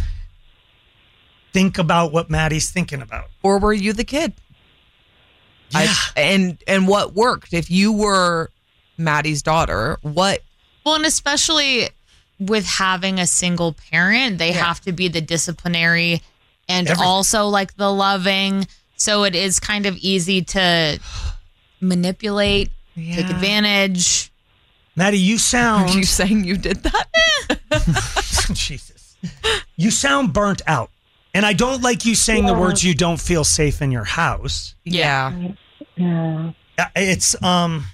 Think about what Maddie's thinking about. Or were you the kid? Yeah. I, and and what worked? If you were Maddie's daughter, what? Well, and especially with having a single parent. They Yeah. have to be the disciplinary and Everything. also like the loving. So it is kind of easy to manipulate, take Yeah. advantage. Maddie, you sound. Are you saying you did that? Jesus. You sound burnt out. And I don't like you saying the Yeah. words you don't feel safe in your house. Yeah. Yeah. Uh, It's um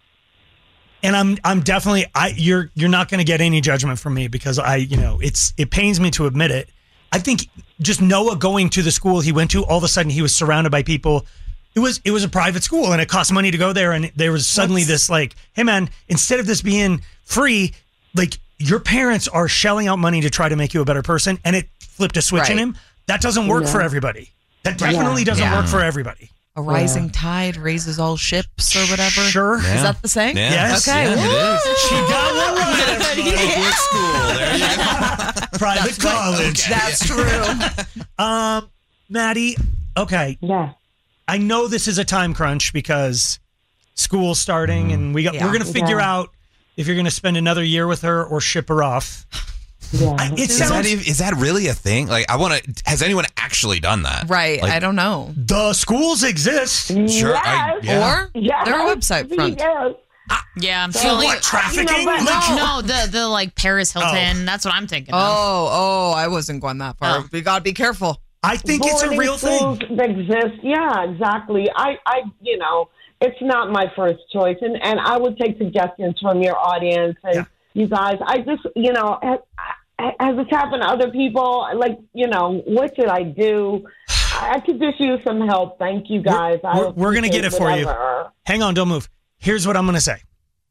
and I'm I'm definitely I you're you're not going to get any judgment from me because I, you know, it's it pains me to admit it. I think just Noah going to the school he went to, all of a sudden he was surrounded by people. It was it was a private school and it cost money to go there, and there was suddenly this like, hey man, instead of this being free, like your parents are shelling out money to try to make you a better person, and it flipped a switch in Right. him. That doesn't work Yeah. for everybody. That definitely Yeah. doesn't Yeah. work for everybody. A rising tide raises all ships or whatever. Sure. Is Yeah. that the saying? Yeah. Yes. Okay. Yeah, it Woo! is. She got one right. Public school. There you go. Private That's right. college. Okay. That's true. Um, Maddie, okay. Yeah. I know this is a time crunch because school's starting and we got Yeah. we're gonna figure Yeah. out if you're gonna spend another year with her or ship her off. Yeah. I, it Is sounds that, even, is that really a thing? Like, I want to. Has anyone actually done that? Right. Like, I don't know. the schools exist. Sure. I, Yes. yeah. Or Yes. their website front. Yes. Yeah, I'm For feeling what, trafficking? You know, but- Like- No, the the like Paris Hilton. That's what I'm thinking. of. Oh, oh, I wasn't going that far. Oh. We got to be careful. I think it's a Boarding real schools thing. that exist. Yeah, exactly. I, I, you know, it's not my first choice, and and I would take suggestions from your audience and Yeah. you guys. I just, you know, has, has this happened to other people? Like, you know, what should I do? I could just use some help. Thank you, guys. I We're, we're gonna get it appreciate for you. whatever. Hang on, don't move. Here's what I'm gonna say.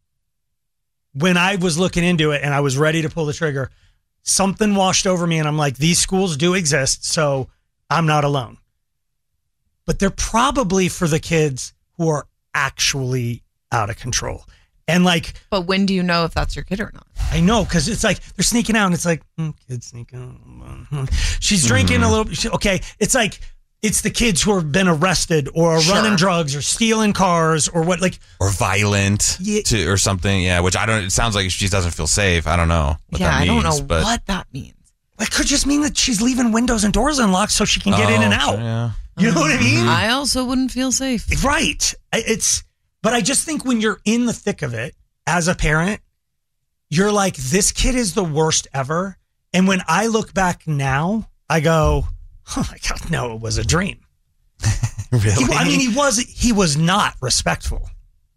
When I was looking into it and I was ready to pull the trigger, something washed over me and I'm like, these schools do exist, so I'm not alone. But they're probably for the kids who are actually out of control. And like, But when do you know if that's your kid or not? I know, because it's like they're sneaking out and it's like, hmm, kid's sneaking out. Hmm. She's drinking a little bit. Okay. It's like, it's the kids who have been arrested or are Sure. running drugs or stealing cars or what, like, Or violent Yeah. to, or something. Yeah, which I don't. It sounds like she doesn't feel safe. I don't know what yeah, that I means. don't know but, what that means. it could just mean that she's leaving windows and doors unlocked so she can get in Oh, and out. Yeah. You know what I mean? I also wouldn't feel safe. Right. I- It's, but I just think when you're in the thick of it as a parent, you're like, this kid is the worst ever. And when I look back now, I go, oh my God, no, it was a dream. Really? He- I mean, he was, he was not respectful,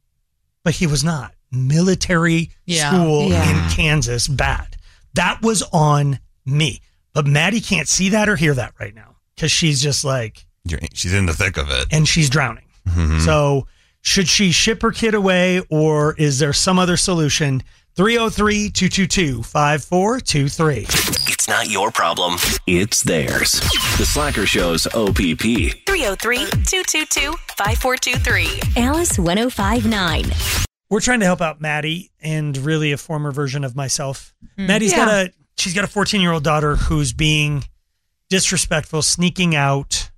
but he was not. Military Yeah. school Yeah. in Kansas, bad. That was on me. But Maddie can't see that or hear that right now because she's just like, You're, she's in the thick of it. and she's drowning. Mhm. So should she ship her kid away or is there some other solution? three oh three, two two two, five four two three. It's not your problem. It's theirs. The Slacker Show's O P P. three oh three, two two two, five four two three. Alice ten fifty-nine. We're trying to help out Maddie and really a former version of myself. Mm. Maddie's Yeah. got a she's got a fourteen year old daughter who's being disrespectful, sneaking out,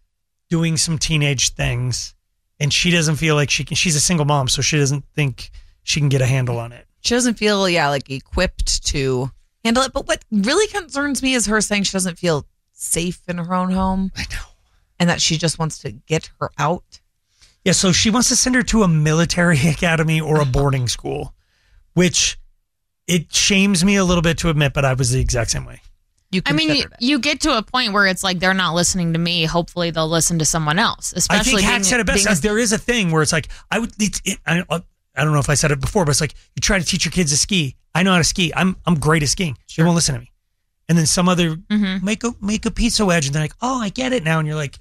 doing some teenage things, and she doesn't feel like she can. She's a single mom, so she doesn't think she can get a handle on it. She doesn't feel, yeah, like equipped to handle it. But what really concerns me is her saying she doesn't feel safe in her own home. I know. And that she just wants to get her out. Yeah, so she wants to send her to a military academy or a boarding school, which it shames me a little bit to admit, but I was the exact same way. You I mean, you, considered it. you get to a point where it's like they're not listening to me. Hopefully, they'll listen to someone else. I Especially think Hack being- said it best. being a- There is a thing where it's like, I would, it's, it, I, I don't know if I said it before, but it's like, you try to teach your kids to ski. I know how to ski. I'm I'm great at skiing. They won't listen to me. And then some other, Mhm. make a make a pizza wedge, and they're like, oh, I get it now. And you're like,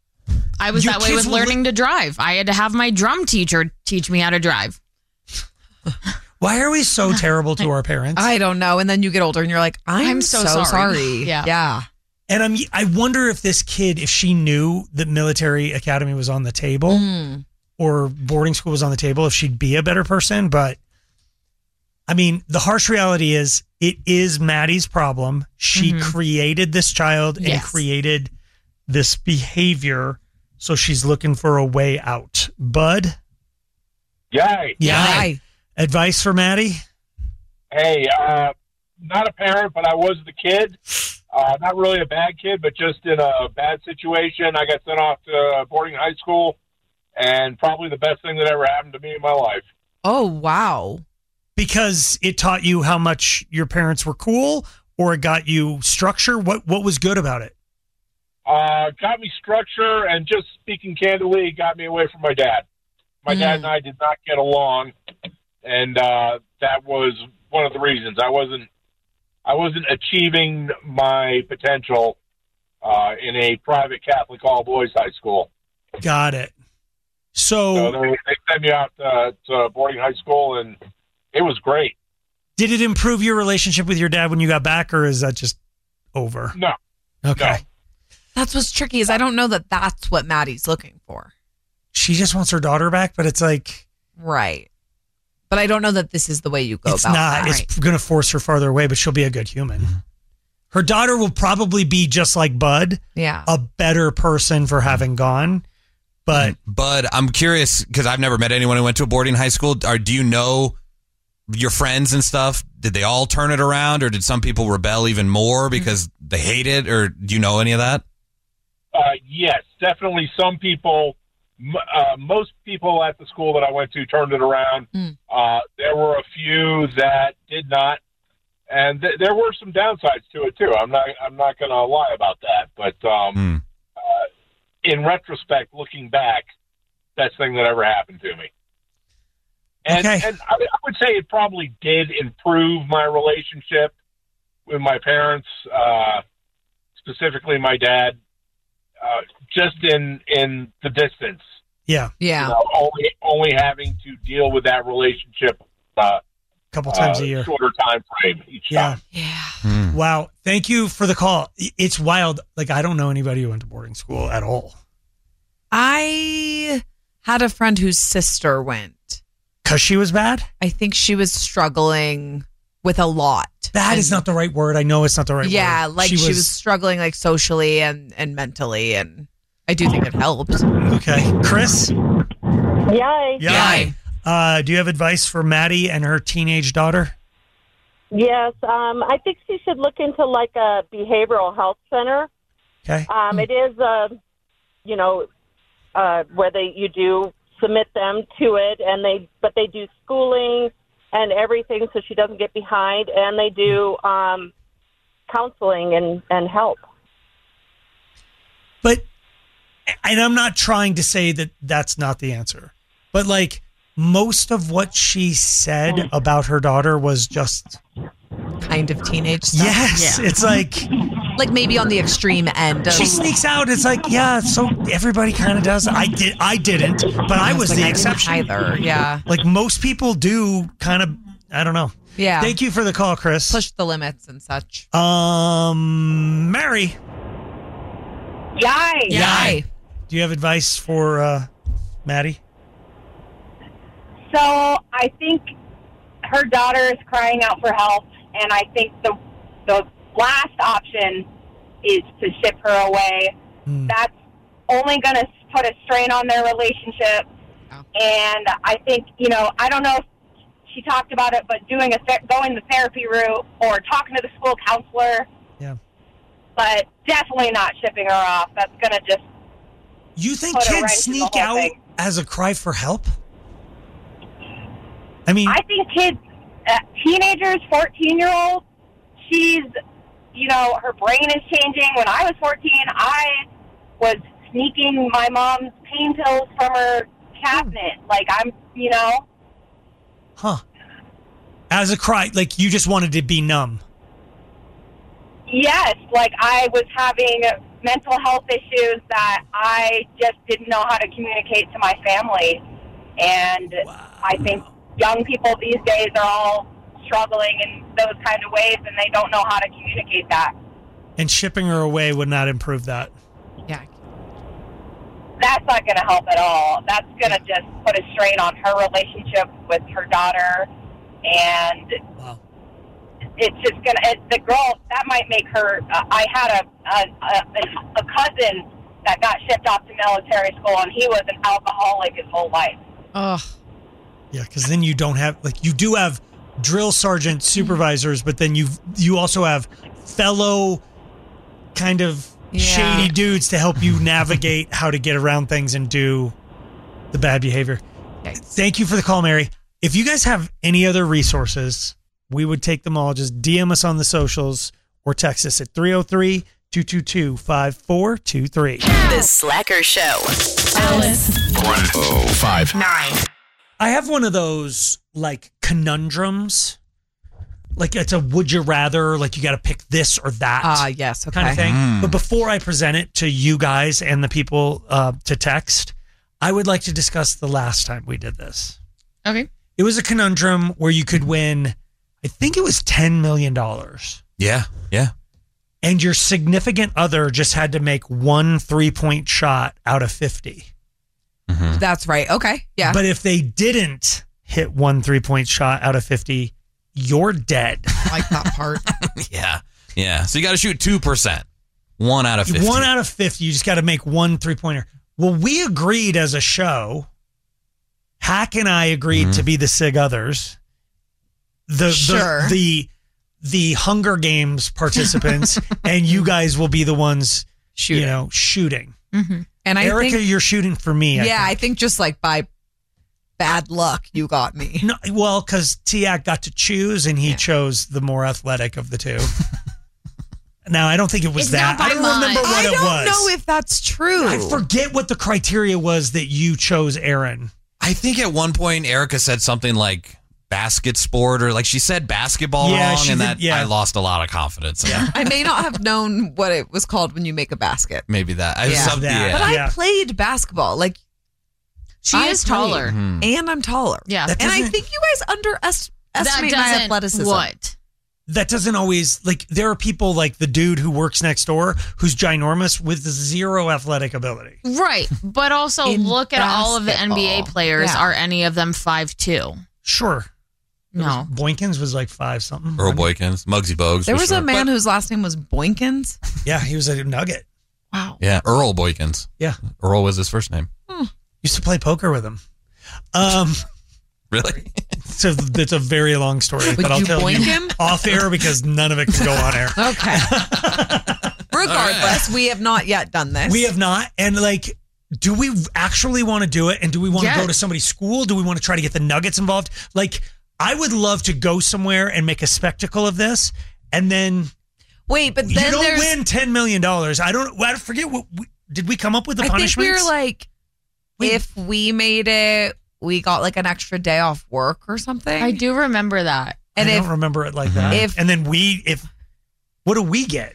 I was Your that way kids with will li- learning to drive. I had to have my drum teacher teach me how to drive. why are we so terrible to our parents? I don't know. And then you get older and you're like, I'm, I'm so, so sorry. sorry. Yeah. Yeah. And I'm, I wonder if this kid, if she knew that military academy was on the table Mm. or boarding school was on the table, if she'd be a better person. But I mean, the harsh reality is it is Maddie's problem. She Mhm. created this child and Yes. created this behavior. So she's looking for a way out. Bud? Yay. Yeah. Hi. Advice for Maddie? Hey, uh, not a parent, but I was the kid. Uh, not really a bad kid, but just in a bad situation. I got sent off to boarding high school, and probably the best thing that ever happened to me in my life. Oh, wow. Because it taught you how much your parents were cool, or it got you structure? What What was good about it? Uh, got me structure, and just speaking candidly, it got me away from my dad. My mm. dad and I did not get along, and uh, that was one of the reasons. I wasn't I wasn't achieving my potential uh, in a private Catholic all-boys high school. Got it. So, so they, they sent me out to, to boarding high school, and it was great. Did it improve your relationship with your dad when you got back, or is that just over? No. Okay. No. That's what's tricky is I don't know that that's what Maddie's looking for. She just wants her daughter back, but it's like... Right. But I don't know that this is the way you go it's about not. that. It's Right. going to force her farther away, but she'll be a good human. Her daughter will probably be just like Bud. Yeah. A better person for having gone. But Bud, I'm curious because I've never met anyone who went to a boarding high school. Or do you know your friends and stuff? Did they all turn it around, or did some people rebel even more because they hate it? Or do you know any of that? Uh, yes, definitely. Some people, uh, most people at the school that I went to turned it around. Mm. Uh, there were a few that did not, and th- there were some downsides to it too. I'm not, I'm not going to lie about that. But um, mm. uh, in retrospect, looking back, best thing that ever happened to me. And, okay. and I, I would say it probably did improve my relationship with my parents, uh, specifically my dad. Uh, just in, in the distance. Yeah. Yeah. You know, only, only having to deal with that relationship uh, a couple times uh, a year. Shorter time frame each Yeah. time. Yeah. Wow. Thank you for the call. It's wild. Like, I don't know anybody who went to boarding school at all. I had a friend whose sister went. Because she was bad? I think she was struggling with a lot. Bad and, is not the right word. I know it's not the right yeah, word. like she was, she was struggling like socially and, and mentally, and I do think it helped. Okay. Chris? Yay. Yay. Uh, do you have advice for Maddie and her teenage daughter? Yes. Um, I think she should look into like a behavioral health center. Okay. Um, it is, uh, you know, uh, where they you do submit them to it, and they but they do schooling and everything so she doesn't get behind, and they do um, counseling and, and help. But, and I'm not trying to say that that's not the answer, but like most of what she said about her daughter was just kind of teenage stuff. Yes. Yeah. It's like, like maybe on the extreme end. Of, she sneaks out. It's like, yeah, so everybody kind of does. I did. I didn't, but I was like, the I exception. Either. Yeah. Like most people do kind of, I don't know. Yeah. Thank you for the call, Chris. Push the limits and such. Um, Mary. Yay. Yay. Do you have advice for uh, Maddie? So I think her daughter is crying out for help, and I think the the last option is to ship her away. Mm. That's only going to put a strain on their relationship. Oh. And I think, you know, I don't know if she talked about it, but doing a th- going the therapy route or talking to the school counselor. Yeah. But definitely not shipping her off. That's going to just You think put a kids wrench in the sneak whole out thing. as a cry for help? I mean, I think kids, uh, teenagers, fourteen-year-olds, she's, you know, her brain is changing. When I was fourteen, I was sneaking my mom's pain pills from her cabinet. Like, I'm, you know. huh. As a cry, like you just wanted to be numb. Yes, like I was having mental health issues that I just didn't know how to communicate to my family. And wow. I think young people these days are all struggling in those kind of ways, and they don't know how to communicate that. And shipping her away would not improve that. Yeah. That's not going to help at all. That's going to just put a strain on her relationship with her daughter. And wow. it's just going to, the girl, that might make her, uh, I had a, a, a, a cousin that got shipped off to military school, and he was an alcoholic his whole life. Ugh. Yeah, because then you don't have, like, you do have drill sergeant supervisors, but then you you also have fellow kind of Yeah. shady dudes to help you navigate how to get around things and do the bad behavior. Thank you for the call, Mary. If you guys have any other resources, we would take them all. Just D M us on the socials or text us at three oh three, two two two, five four two three. The Slacker Show. Alice. one oh five. Nine. I have one of those like conundrums. Like it's a would you rather, like you got to pick this or that. Ah, yes, okay. Kind of thing. Mm. But before I present it to you guys and the people uh, to text, I would like to discuss the last time we did this. Okay. It was a conundrum where you could win, I think it was ten million dollars. Yeah, yeah. And your significant other just had to make one three-point shot out of fifty. Mm-hmm. That's right. Okay. Yeah. But if they didn't hit one three-point shot out of fifty, you're dead. I like that part. Yeah, yeah. So you got to shoot two percent. One out of fifty. One out of fifty. You just got to make one three-pointer. Well, we agreed as a show. Hack and I agreed Mm-hmm. to be the Sig Others. The, Sure. the, the, the Hunger Games participants, and you guys will be the ones, Shooting. you know, shooting. Mm-hmm. And I Erica, think, you're shooting for me. I yeah, think. I think just like by bad luck, you got me. No, well, because Tiak got to choose, and he Yeah. chose the more athletic of the two. Now, I don't think it was It's that. not by I don't remember much. what I it don't was. know if that's true. I forget what the criteria was that you chose Aaron. I think at one point Erica said something like basket sport, or like she said basketball Yeah, wrong, she and did- that yeah. I lost a lot of confidence. Yeah, I may not have known what it was called when you make a basket. maybe that. I Yeah. something, That. yeah. But Yeah. I played basketball. Like She I is played, taller. Mhm. and I'm taller. Yeah. That And I doesn't- think you guys underestimate That my doesn't athleticism. what? That doesn't always, like, there are people like the dude who works next door who's ginormous with zero athletic ability. Right. But also In look at all of the N B A basketball. players. Yeah. Are any of them five two? Sure. There No. was- Boykins was like five something. Earl Boykins, Muggsy Bogues. There for was sure. a man But- whose last name was Boykins. Yeah, he was a nugget. Wow. yeah, Earl Boykins. Yeah. Earl was his first name. Used to play poker with him. Um, Really? so it's a very long story, Would but I'll you tell boink you him? off air because none of it can go on air. Okay. Regardless, we have not yet done this. We have not. And like, do we actually want to do it? And do we want to Yeah. go to somebody's school? Do we want to try to get the Nuggets involved? Like, I would love to go somewhere and make a spectacle of this. And then Wait, but you then don't there's. win ten million dollars. I don't, I forget what, we, did we come up with the I think punishments? we were like, We- if we made it, we got like an extra day off work or something. I do remember that. And I if don't remember it like that. if- and then we, if, what do we get?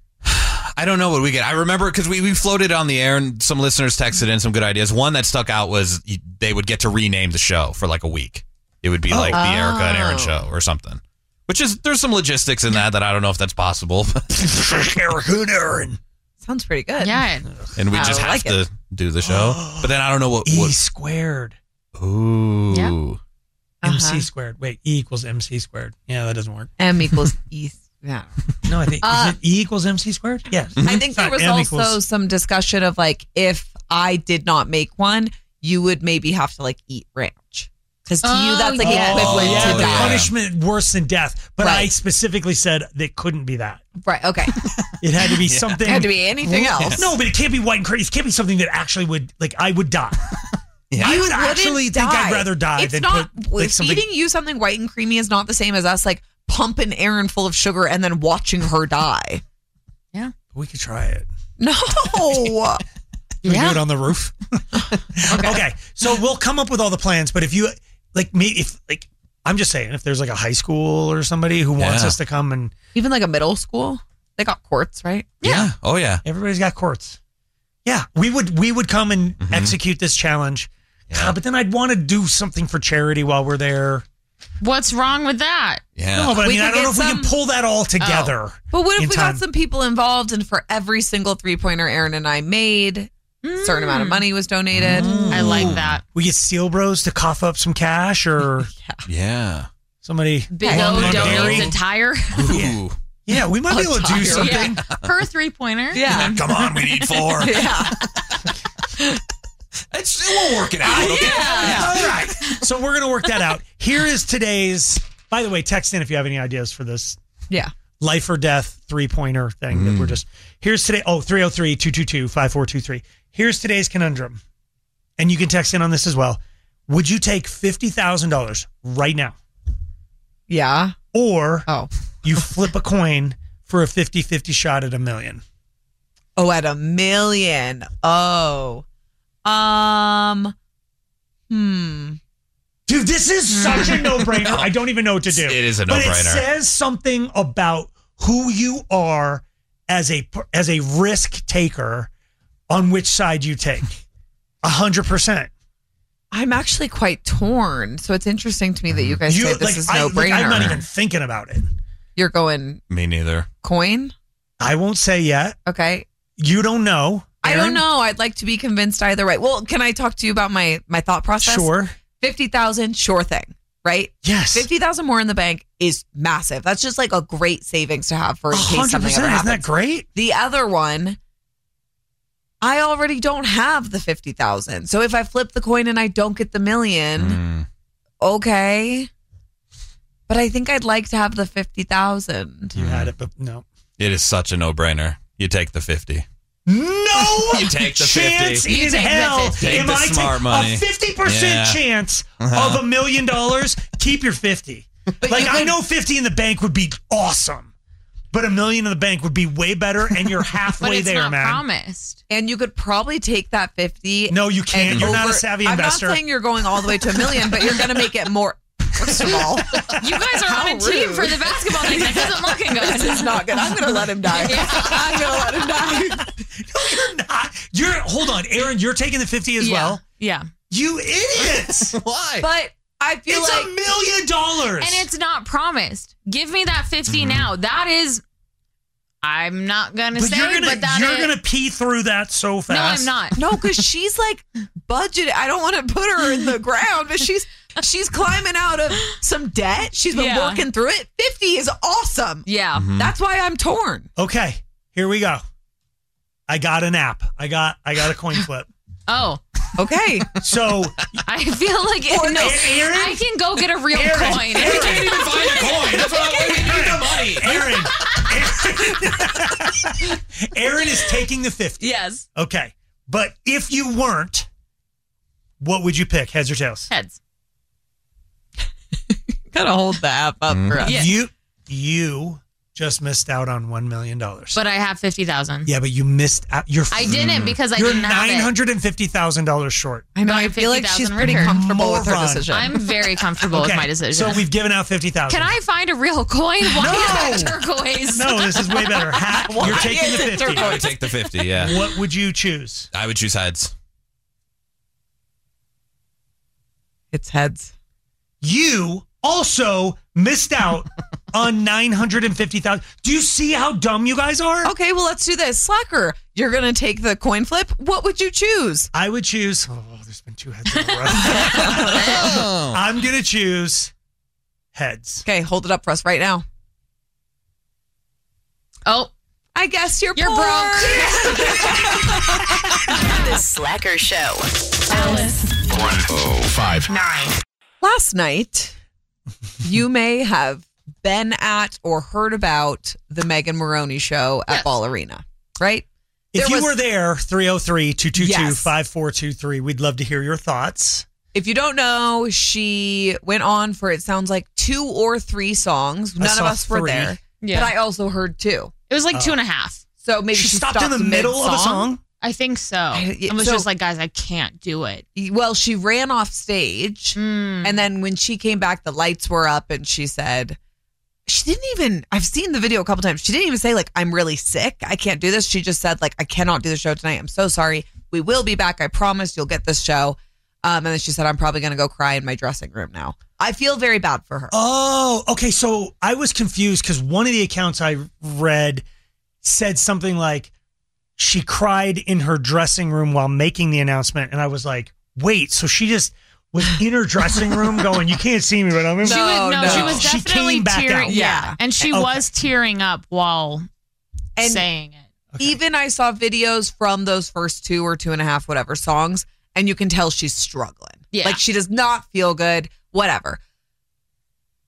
I don't know what we get. I remember because we, we floated on the air and some listeners texted in some good ideas. One that stuck out was you- they would get to rename the show for like a week. It would be like the Erica and Aaron Oh. show or something. Which is, there's some logistics in that that I don't know if that's possible. Erica and Aaron. sounds pretty good. Yeah. And we I just have like to it. do the show. But then I don't know what. E what squared. ooh. Yeah. M C Uh-huh. squared. Wait, E equals M C squared. Yeah, that doesn't work. M equals E. Yeah. No, I think Uh, is it E equals M C squared? Yes. I think there Sorry, was M also equals- some discussion of like, if I did not make one, you would maybe have to like eat ranch. Because to you, Oh, that's like yes. equivalent yeah, to the that. punishment worse than death. But I Right. specifically said that couldn't be that. Right. Okay. It had to be something. It had to be anything else. No, but it can't be white and crazy. It can't be something that actually would, like, I would die. Yeah. I You would wouldn't actually think die. I'd rather die It's than not, put like if something. eating you something white and creamy is not the same as us like pumping Aaron full of sugar and then watching her die. Yeah. We could try it. No. Can we Yeah. do it on the roof? okay. okay. So we'll come up with all the plans, but if you like me, if like I'm just saying, if there's like a high school or somebody who wants Yeah. us to come and Even like a middle school, they got courts, right? Yeah. Oh, yeah. everybody's got courts. Yeah, we would we would come and Mhm. execute this challenge. Yeah. God, but then I'd want to do something for charity while we're there. What's wrong with that? Yeah. No, but I We mean, I could don't know get if we some- can pull that all together. But what if in we time. got some people involved and for every single three pointer Aaron and I made, a certain amount of money was donated? I like that. We get Steel Bros to cough up some cash, or Yeah. somebody Big along O the dairy. donates a tire. Ooh. Yeah, we might be able to do tire. something. Yeah. Per three pointer. Yeah. Come on, we need four. Yeah. It's, we'll work it out. Okay? All right. So we're going to work that out. Here is today's By the way, text in if you have any ideas for this. Yeah. Life or death three-pointer thing Mm. that we're just... Here's today... Oh, three oh three, two two two, five four two three. Here's today's conundrum. And you can text in on this as well. Would you take fifty thousand dollars right now? Yeah. Or oh. you flip a coin for a fifty-fifty shot at a million? Oh, at a million. Oh. Um. Hmm. Dude, this is such a no-brainer. I don't even know what to do. It is a But it no-brainer. says something about who you are as a as a risk taker on which side you take. A hundred percent. I'm actually quite torn. So it's interesting to me that you guys You, say this like, is I, no like, brainer. I'm not even thinking about it. You're going Me neither. coin? I won't say yet. Okay. You don't know. I Aaron? don't know. I'd like to be convinced either way. Well, can I talk to you about my my thought process? Sure. fifty thousand, sure thing, right? Yes. fifty thousand more in the bank is massive. That's just like a great savings to have for in case something ever Isn't happens. that great? The other one, I already don't have the fifty thousand. So if I flip the coin and I don't get the million, Mm. okay. But I think I'd like to have the fifty thousand. You had it, but no. It is such a no-brainer. You take the fifty. No You take the chance fifty. in hell. Take Am the I smart take money. a fifty percent Yeah. chance Uh-huh. of a million dollars? Keep your fifty. Like, I know fifty in the bank would be awesome, but a million in the bank would be way better, and you're halfway But it's there, not man. promised. And you could probably take that fifty. No, you can't. and You're not a over- savvy I'm investor. not saying you're going all the way to a million, but you're going to make it more. First of all, You guys are on a team for the basketball thing. This isn't looking good. This is not good. I'm going to let him die. I'm going to let him die. You're not. You're hold on, Aaron. You're taking the fifty as Yeah. well. Yeah. You idiots! Why? But I feel It's like a million dollars, And it's not promised. Give me that fifty Mm-hmm. now. That is, I'm not going to But say, you're gonna but that you're is- gonna pee through that so No, fast. I'm not. no, because she's like budgeted. I don't want to put her in the ground, but she's she's climbing out of some debt. She's been Yeah. working through it. fifty is awesome. Yeah. That's why I'm torn. Okay, here we go. I got an app. I got I got a coin flip. Oh, Okay. So I feel like it, Or no, Aaron? I can go get a real Aaron, coin. Aaron. We can't even find a coin. That's what I'm we need the money. Aaron, Aaron, Aaron is taking the fifty. Yes. Okay, but if you weren't, what would you pick? Heads or tails? Heads. Gotta hold the app up for us. Yeah. You you just missed out on one million dollars. But I have fifty thousand. Yeah, but you missed out. You're I didn't because I you're didn't have nine it. hundred and fifty thousand dollars short. I know. But I feel like she's pretty Richard. comfortable with her Moron. decision. I'm very comfortable with my decision. So we've given out fifty thousand. Can I find a real coin? Why No. is that turquoise? No, this is way better. Hat, Why you're taking is the it fifty. I would take the fifty, yeah. What would you choose? I would choose heads. It's heads. You also missed out on nine hundred fifty thousand. Do you see how dumb you guys are? Okay, well, let's do this. Slacker, you're going to take the coin flip. What would you choose? I would choose. Oh, there's been two heads in a row. I'm going to choose heads. Okay, hold it up for us right now. Oh, I guess you're, you're poor. broke. The Slacker Show. Alice. one oh five. Nine. Last night, you may have been at or heard about the Megan Maroney show at Yes. Ball Arena, right? If There you was- were there, three oh three, two two two, Yes. five four two three, we'd love to hear your thoughts. If you don't know, she went on for, it sounds like, two or three songs. I None of saw us were three. there. Yeah. But I also heard two. It was like Oh. two and a half. So maybe She she, stopped in the middle of a mid-song. song? I think so. I- I was so- just like, guys, I can't do it. Well, she ran off stage, Mm. and then when she came back, the lights were up, and she said, she didn't even, I've seen the video a couple times. She didn't even say, like, I'm really sick. I can't do this. She just said, like, I cannot do the show tonight. I'm so sorry. We will be back. I promise you'll get this show. Um, and then she said, I'm probably going to go cry in my dressing room now. I feel very bad for her. Oh, okay. So I was confused because one of the accounts I read said something like she cried in her dressing room while making the announcement. And I was like, wait, so she just was in her dressing room going, you can't see me, but I'm in She was, no, no. she was She definitely came back tearing. out. Yeah. And she Okay. was tearing up while And saying it. even I saw videos from those first two or two and a half, whatever songs, and you can tell she's struggling. Yeah. Like she does not feel good, whatever. My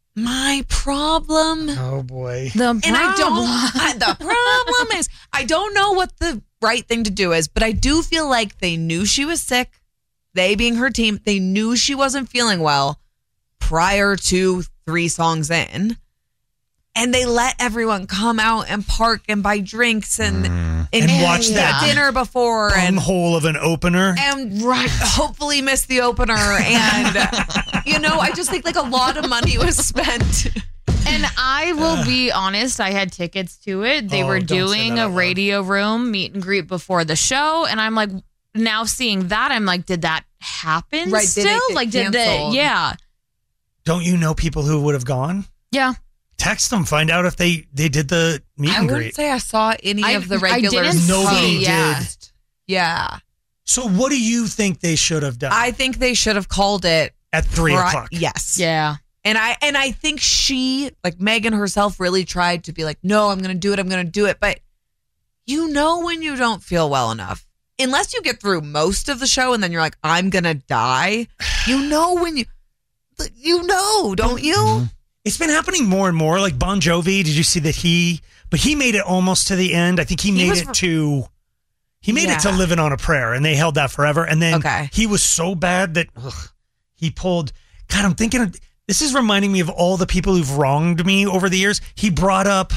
my problem. Oh boy. The and I don't. I, the problem is I don't know what the right thing to do is, but I do feel like they knew she was sick. They being her team, they knew she wasn't feeling well prior to three songs in. And they let everyone come out and park and buy drinks and Mm. and, And watch get that dinner before and hole of an opener. and right, hopefully miss the opener. And you know, I just think like a lot of money was spent. And I will be honest, I had tickets to it. They Oh, were don't say doing that a out loud. radio room meet and greet before the show. And I'm like, now seeing that, I'm like, did that happen Right, did it still? get Like, did canceled? it? Yeah. Don't you know people who would have gone? Yeah. Text them, find out if they, they did the meet I and wouldn't greet. say I saw any I- of the I regulars. didn't Nobody come. did. Yeah. So what do you think they should have done I think they should have called it at three pri- o'clock? Yes. Yeah. And I and I think she, like Megan herself, really tried to be like, no, I'm going to do it. I'm going to do it. But you know when you don't feel well enough, unless you get through most of the show and then you're like, I'm going to die. You know when you, you know, don't you? It's been happening more and more. Like Bon Jovi, did you see that he, but he made it almost to the end. I think he, He made was it for- to, he made it to Yeah. Living on a Prayer, and they held that forever. And then Okay. he was so bad that ugh, he pulled, God, I'm thinking, of, this is reminding me of all the people who've wronged me over the years. He brought up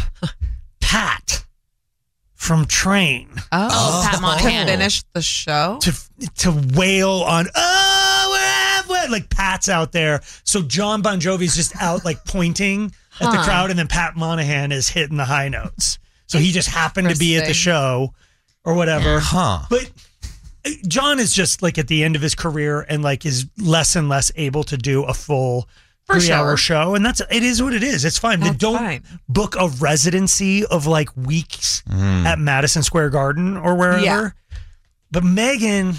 Pat from Train Oh, Oh, Pat Monahan. To finish the show? to to wail on, oh, we're halfway. Like Pat's out there. So John Bon Jovi's just out like pointing at the Huh. crowd, and then Pat Monahan is hitting the high notes. So he just happened to be at the Interesting. show or whatever. Huh. But uh, John is just like at the end of his career and like is less and less able to do a full For three hour sure. show. And that's, it is what it is. It's fine. Then That's don't fine. book a residency of like weeks Mm. at Madison Square Garden or wherever. Yeah. But Megan,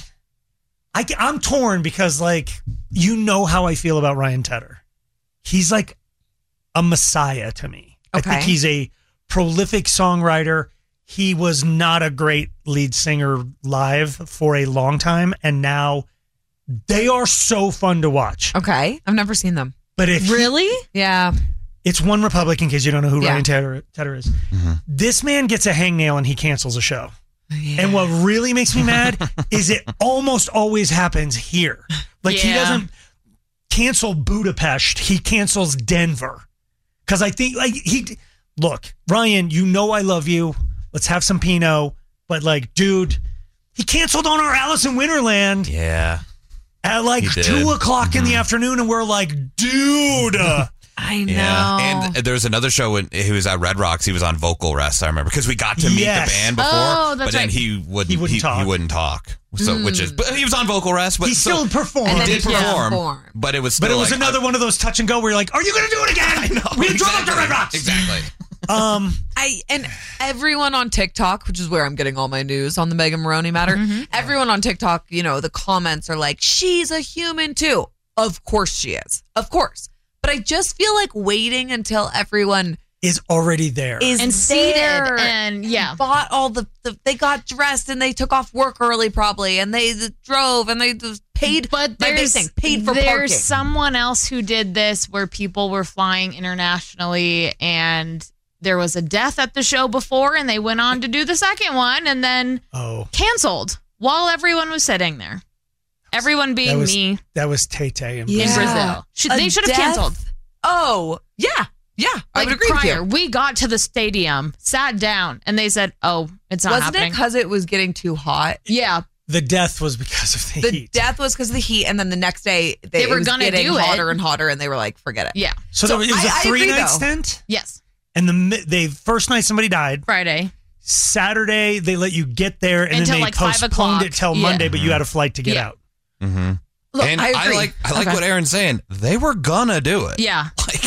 I, I'm torn because like, you know how I feel about Ryan Tedder. He's like a messiah to me. I think Okay. he's a prolific songwriter. He was not a great lead singer live for a long time. And now they are so fun to watch. Okay. I've never seen them. But if he- Really? Yeah. it's One Republic, in case you don't know who Yeah. Ryan Tedder, Tedder is. This man gets a hangnail and he cancels a show. And what really makes me mad is it almost always happens here. Like he Yeah. doesn't cancel Budapest, he cancels Denver. Because I think like he look, Ryan, you know I love you. Let's have some Pinot. But like, dude, he canceled on our Alice in Winterland Yeah. at like He did. two o'clock in the afternoon, and we're like, dude. uh, I know. Yeah, and there was another show when he was at Red Rocks. He was on vocal rest. I remember because we got to meet Yes. the band before, Oh, that's but then right. he wouldn't. He wouldn't talk. He wouldn't talk. So, which is, but he was on vocal rest. But He so- still performed. And then He did he did perform, perform. but it was. Still But it was like, another I- one of those touch and go where you're like, are you going to do it again? I know, We drove up to exactly. Red Rocks. Exactly. Um, I and everyone on TikTok, which is where I'm getting all my news on the Megan Maroney matter. Everyone on TikTok, you know, the comments are like, "She's a human too." Of course she is. Of course. But I just feel like waiting until everyone is already there. is And seated there and yeah. bought all the, the they got dressed and they took off work early probably and they th- drove and they th- paid But my big there's thing, paid for there's parking. someone else who did this where people were flying internationally and there was a death at the show before and they went on to do the second one and then oh, canceled while everyone was sitting there. Everyone that being was, me that was Tay Tay in Yeah. in Brazil. Brazil. Should, A they should have death? canceled. Oh, yeah. Yeah. I Like would agree prior, with you. we got to the stadium, sat down, and they said, "Oh, it's not Wasn't happening." it because it was getting too hot? Yeah, The death was because of the, The heat. death was because of the heat, and then the next day they, They were it was gonna getting do it. hotter and hotter, and they were like, "Forget it." yeah. so there was, it was I- a I three agree, night though. stint, Yes. and the mi- they first night somebody died. Friday. Saturday they let you get there, and Until then they like five postponed o'clock. it till Yeah. Monday, but you had a flight to get Yeah. out. Mm-hmm. Look, and I I, agree. like I like Okay. what Aaron's saying. They were gonna do it. Yeah. Like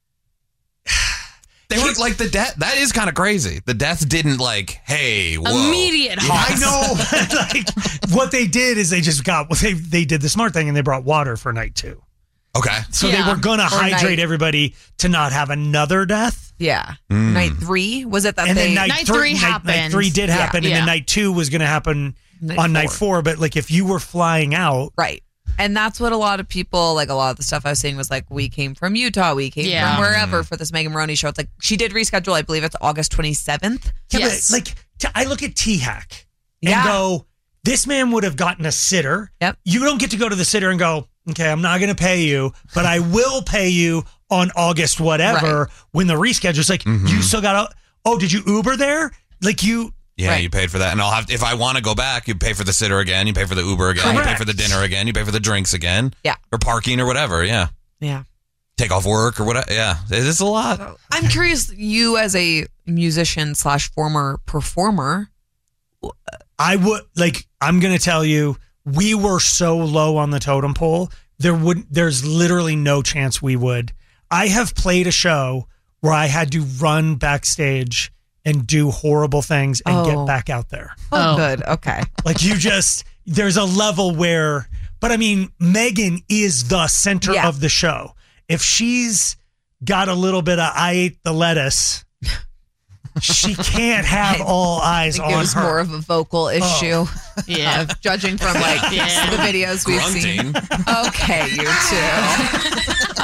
they were like the death. That is kind of crazy. The death didn't like, hey, whoa. Immediate Yeah. hot. I know. like what they did is they just got they they did the smart thing and they brought water for night two. Okay. So Yeah. they were gonna Or hydrate night- everybody to not have another death. Yeah. Mm. Night three was it that And they? then night, Night three, three night, night happened. three did Yeah. happen, and Yeah. then night two was going to happen Night on night four. four. But like if you were flying out, right. And that's what a lot of people, like a lot of the stuff I was saying was like, we came from Utah, we came Yeah. from wherever for this Megan Maroney show. It's like, she did reschedule, I believe it's August twenty-seventh. Yeah, Yes. but like t- I look at T-Hack and Yeah. go, this man would have gotten a sitter. Yep. You don't get to go to the sitter and go, okay, I'm not going to pay you, but I will pay you on August whatever Right. when the reschedule. It's like, Mhm. you still got to, oh, did you Uber there? Like you, Yeah, Right. you paid for that. And I'll have, if I want to go back, you pay for the sitter again, you pay for the Uber again, you pay Correct. for the dinner again, you pay for the drinks again. Yeah. Or parking or whatever. Yeah. Yeah. Take off work or whatever. Yeah. It's a lot. I'm curious, you as a musician slash former performer. I would like, I'm going to tell you, we were so low on the totem pole. There would, there's literally no chance we would. I have played a show where I had to run backstage and do horrible things and Oh. get back out there. Oh, Oh. good. Okay. Like you just, there's a level where, but I mean, Megan is the center Yeah. of the show. If she's got a little bit of I ate the lettuce, she can't have all I eyes think on it was her. more of a vocal issue. Yeah. Uh, judging from like Yeah. the videos we've seen. Okay, you two.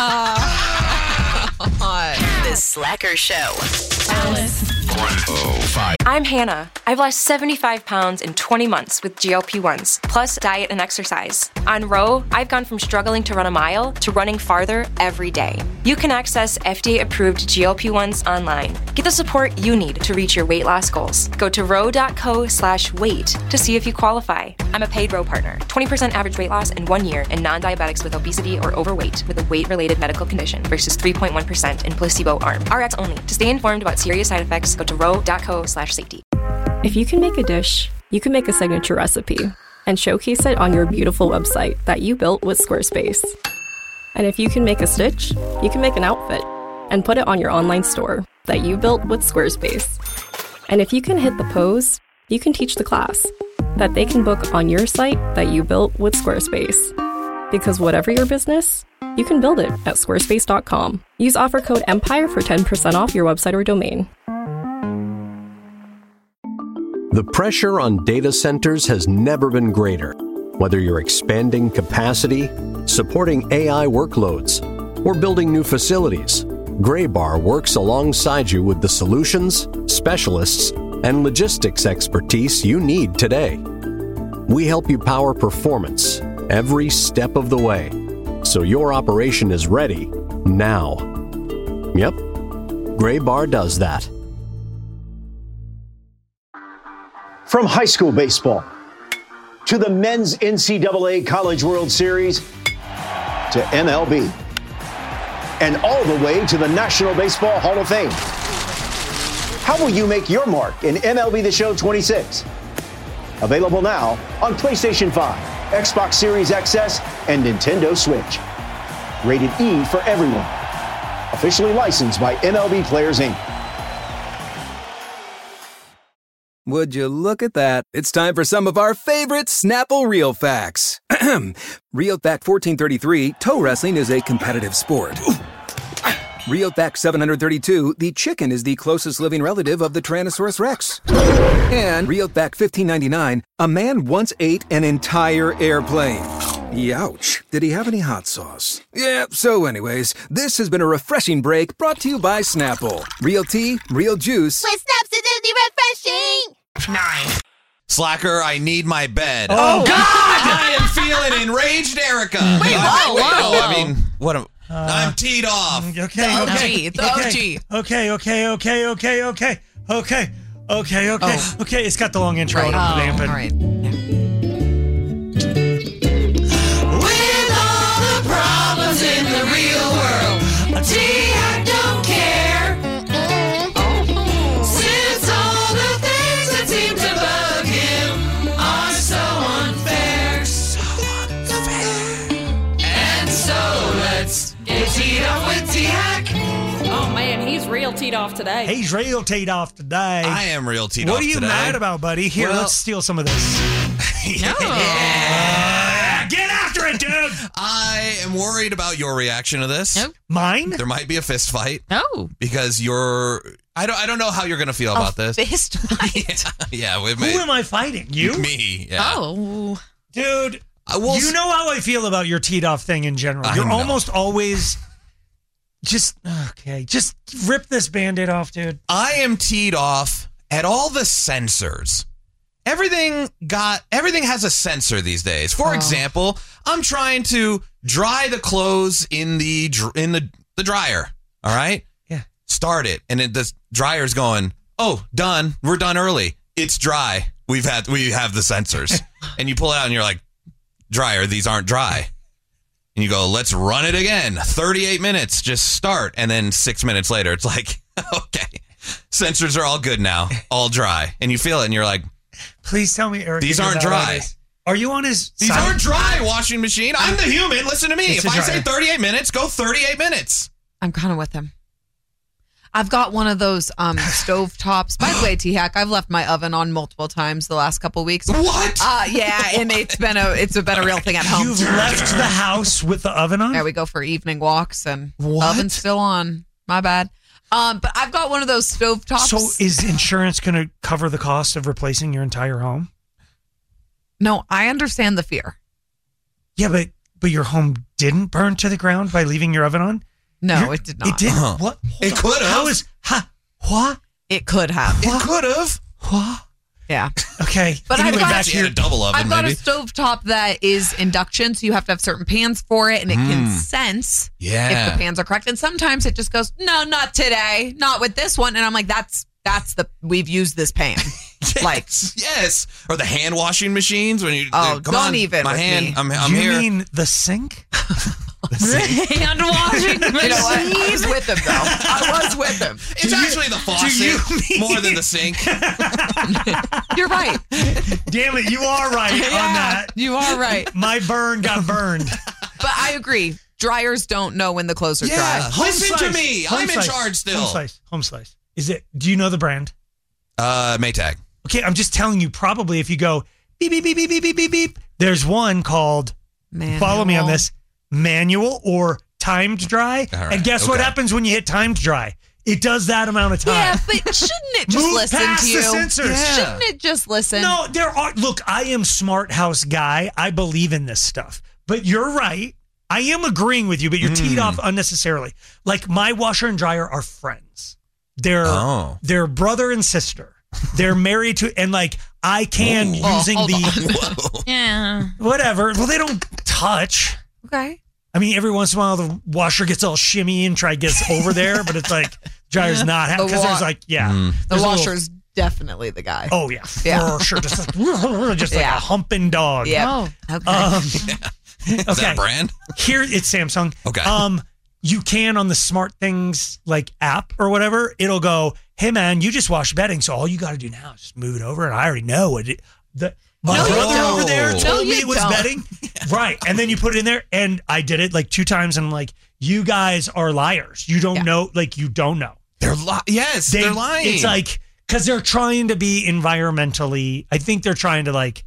Uh, The Slacker Show. I'm Hannah. I've lost seventy-five pounds in twenty months with G L P ones, plus diet and exercise. On Row, I've gone from struggling to run a mile to running farther every day. You can access F D A-approved G L P ones online. Get the support you need to reach your weight loss goals. Go to row.co slash weight to see if you qualify. I'm a paid Row partner. twenty percent average weight loss in one year in non-diabetics with obesity or overweight with a weight-related medical condition versus three point one percent in placebo arm. R X only. To stay informed about serious side effects, go to row.co slash safety. If you can make a dish, you can make a signature recipe and showcase it on your beautiful website that you built with Squarespace. And if you can make a stitch, you can make an outfit and put it on your online store that you built with Squarespace. And if you can hit the pose, you can teach the class that they can book on your site that you built with Squarespace. Because whatever your business, you can build it at squarespace dot com. Use offer code EMPIRE for ten percent off your website or domain. The pressure on data centers has never been greater. Whether you're expanding capacity, supporting A I workloads, or building new facilities, Graybar works alongside you with the solutions, specialists, and logistics expertise you need today. We help you power performance every step of the way, so your operation is ready now. Yep, Graybar does that. From high school baseball to the men's N C double A College World Series to M L B and all the way to the National Baseball Hall of Fame. How will you make your mark in M L B The Show twenty-six? Available now on PlayStation five, Xbox Series X S, and Nintendo Switch. Rated E for everyone. Officially licensed by M L B Players, Incorporated. Would you look at that? It's time for some of our favorite Snapple Real Facts. Real Fact fourteen thirty-three, toe wrestling is a competitive sport. Real Fact seven hundred thirty-two, the chicken is the closest living relative of the Tyrannosaurus Rex. And Real Fact fifteen ninety-nine, a man once ate an entire airplane. Youch. Did he have any hot sauce? Yeah, so anyways, this has been a refreshing break brought to you by Snapple. Real tea, real juice. With Snaps Acidity Refreshing! Nine. Slacker, I need my bed. Oh, God! I am feeling enraged, Erica. Wait, I, whoa, wait, whoa, no, I whoa. mean, what am, I'm teed off. Okay, The okay, O G, okay, the O G. okay, okay, okay, okay, okay, okay, okay, okay, Oh. okay. It's got the long intro. Right. I'm Oh, vamping. all right. With all the problems in the real world, gee, I don't care. Since all the things that seem to bug him are so unfair. So unfair. And so let's get teed off with T-Hack. Oh man, he's real teed off today. He's real teed off today. I am real teed What off are you today. mad about, buddy? Here, Well- let's steal some of this. Yeah. Uh, get after it, dude. I am worried about your reaction to this. Nope. Mine? There might be a fist fight. No. Because you're I don't I don't know how you're gonna feel about this. Fist fight. yeah, yeah, with Who me. am I fighting? You? Me. Yeah. Oh. Dude. I will you know how I feel about your teed off thing in general. I You're know. almost always just okay. Just rip this Band-Aid off, dude. I am teed off at all the sensors. Everything got everything has a sensor these days. For Oh. example, I'm trying to dry the clothes in the dr- in the, the dryer. All right? Yeah. Start it, and it, the dryer's going, "Oh, done. We're done early. It's dry. We've had we have the sensors." And you pull it out, and you're like, "Dryer, these aren't dry." And you go, "Let's run it again. thirty-eight minutes. Just start." And then six minutes later, it's like, "Okay, sensors are all good now, all dry." And you feel it, and you're like, Please tell me, Eric. These you're aren't not on dry. this. Are you on his? "These side? aren't dry, washing machine. I'm the human. Listen to me. It's If a I say dryer. thirty-eight minutes, go thirty-eight minutes." I'm kind of with him. I've got one of those um, stove tops. By the way, T-Hack, I've left my oven on multiple times the last couple weeks. What? Uh, yeah, and it's been a it's been a real thing at home. You've left the house with the oven on? There we go for evening walks, and What? oven's still on. My bad. Um, but I've got one of those stove tops. So is insurance going to cover the cost of replacing your entire home? No, I understand the fear. Yeah, but but your home didn't burn to the ground by leaving your oven on? No, You're- it did not. It didn't. Uh-huh. What? It Hold on. could have. How is ha what? It could have. It could have. What? Yeah. Okay. But anyway, I've got, back She to had your a double oven, I've got maybe. a stove top that is induction, so you have to have certain pans for it, and it can Mm. sense Yeah. if the pans are correct. And sometimes it just goes, no, not today, not with this one. And I'm like, that's that's the we've used this pan. Like, Yes, yes. Or the hand washing machines when you Oh, come don't on, even my with hand. me. I'm I'm you here. mean the sink? Hand washing you know what? machine. I was with him though. I was with him. It's Do you- actually the do you faucet mean- more than the sink. You're right. Damn it, you are right on Yeah, that. you are right. My burn got burned. But I agree. Dryers don't know when the clothes are Yeah. dry. Home Listen to Slice. me. Home I'm in Slice. charge still. Home slice. Home slice. Is it? Do you know the brand? Uh, Maytag. Okay, I'm just telling you. Probably if you go beep beep beep beep beep beep beep beep, there's one called. Manual. Follow me on this. Manual or timed dry. All right, And guess what okay. happens when you hit timed dry? It does that amount of time. Yeah, but shouldn't it just Move listen past to the you? sensors. Yeah. Shouldn't it just listen? No, there are. Look, I am smart house guy. I believe in this stuff. But you're right. I am agreeing with you, but you're teed Mm. off unnecessarily. Like my washer and dryer are friends. They're Oh. they're brother and sister. They're married to, and like I can Whoa. using Oh, hold the Yeah. whatever. Well, they don't touch. Okay. I mean, every once in a while the washer gets all shimmy and try gets over there, but it's like dryer's not The because wa- there's like yeah, Mm. The there's a little- washer's definitely the guy. Oh yeah, Yeah. for sure. Just like, just like Yeah. a humping dog. Yeah. Oh. Okay. Um, Is okay. that brand? Here it's Samsung. Okay. Um, you can on the Smart Things like app or whatever. It'll go, hey man, you just washed bedding, so all you got to do now is just move it over, and I already know what it. The my No, you brother don't. over there No, told me you it was don't. bedding, right? And then you put it in there, and I did it like two times, and I'm like, you guys are liars. You don't Yeah. know, like you don't know. They're li- yes, They, they, are lying. It's like because they're trying to be environmentally. I think they're trying to like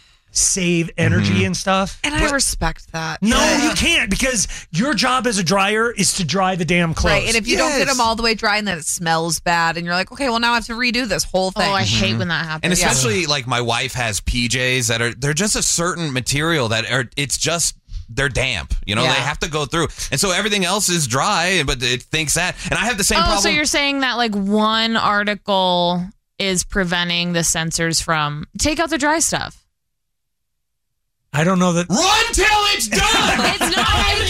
save energy Mhm. and stuff. and I respect that. No, Yeah. you can't because your job as a dryer is to dry the damn clothes. Right, and if you don't get Yes. them all the way dry and then it smells bad, and you're like, okay, well now I have to redo this whole thing. Oh, I hate Mm-hmm. when that happens. and especially like my wife has P Js that are they're just a certain material that are it's just they're damp. You know, Yeah. they have to go through, and so everything else is dry, but it thinks that. And I have the same oh, problem. so you're saying that like one article is preventing the sensors from take out the dry stuff. I don't know that. Run till it's done. It's not. I'm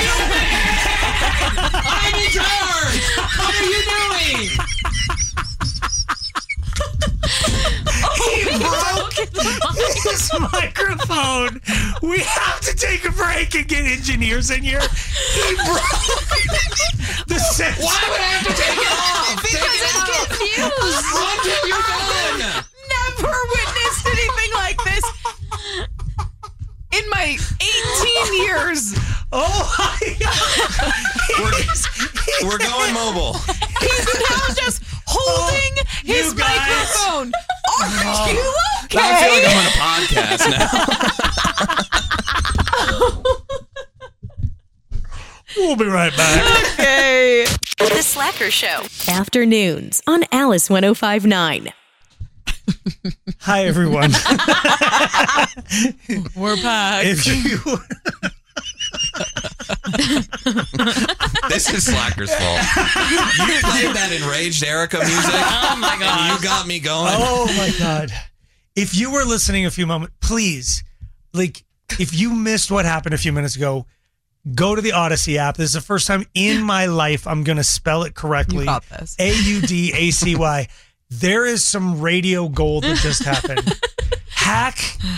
in charge. What are you doing? He broke his microphone. We have to take a break and get engineers in here. He broke the sensor. Why would I have to take it off? Take it out. Confused. Run till you're done. Never witnessed anything like this in my eighteen years. Oh my God. We're, we're going mobile. He's now just holding Oh, his you guys. microphone. Are you okay? I feel like I'm on a podcast now. We'll be right back. Okay. The Slacker Show. Afternoons on Alice one oh five point nine. Hi, everyone. We're back. If you This is Slacker's fault. You played that enraged Erica music. Oh my god! You got me going. Oh my God. If you were listening a few moments, please, like, if you missed what happened a few minutes ago, go to the Odyssey app. This is the first time in my life I'm going to spell it correctly. You got this. A U D A C Y. There is some radio gold that just happened. Hack.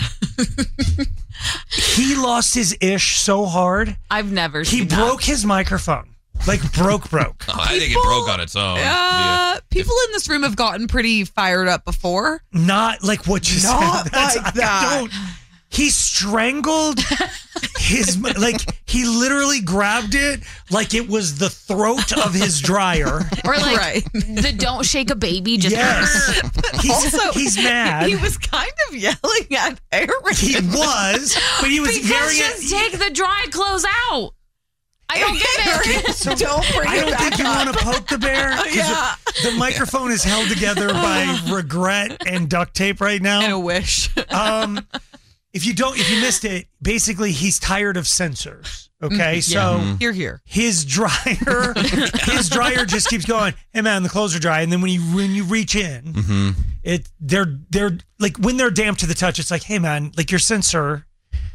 He lost his ish so hard. I've never He seen broke that. his microphone. Like, broke, broke. Oh, I think it broke on its own. Uh, people in this room have gotten pretty fired up before. Not like what you Not said. That's- like I that. don't- He strangled his, like, he literally grabbed it like it was the throat of his dryer. Or like Right. the don't shake a baby. Just Yes. He's, Also, he's mad. He was kind of yelling at Aaron. He was, but he was because yelling just at. take the dry clothes out. I don't get it. So Don't bring I it don't back think you up. want to poke the bear. 'Cause Yeah. The, the microphone is held together by regret and duct tape right now. And a wish. Um, if you don't, if you missed it, basically he's tired of sensors. Okay, Mhm. so Mm-hmm. Here, here. his dryer, his dryer just keeps going. Hey man, the clothes are dry, and then when you when you reach in, Mm-hmm. it they're they're like when they're damp to the touch. It's like, hey man, like your sensor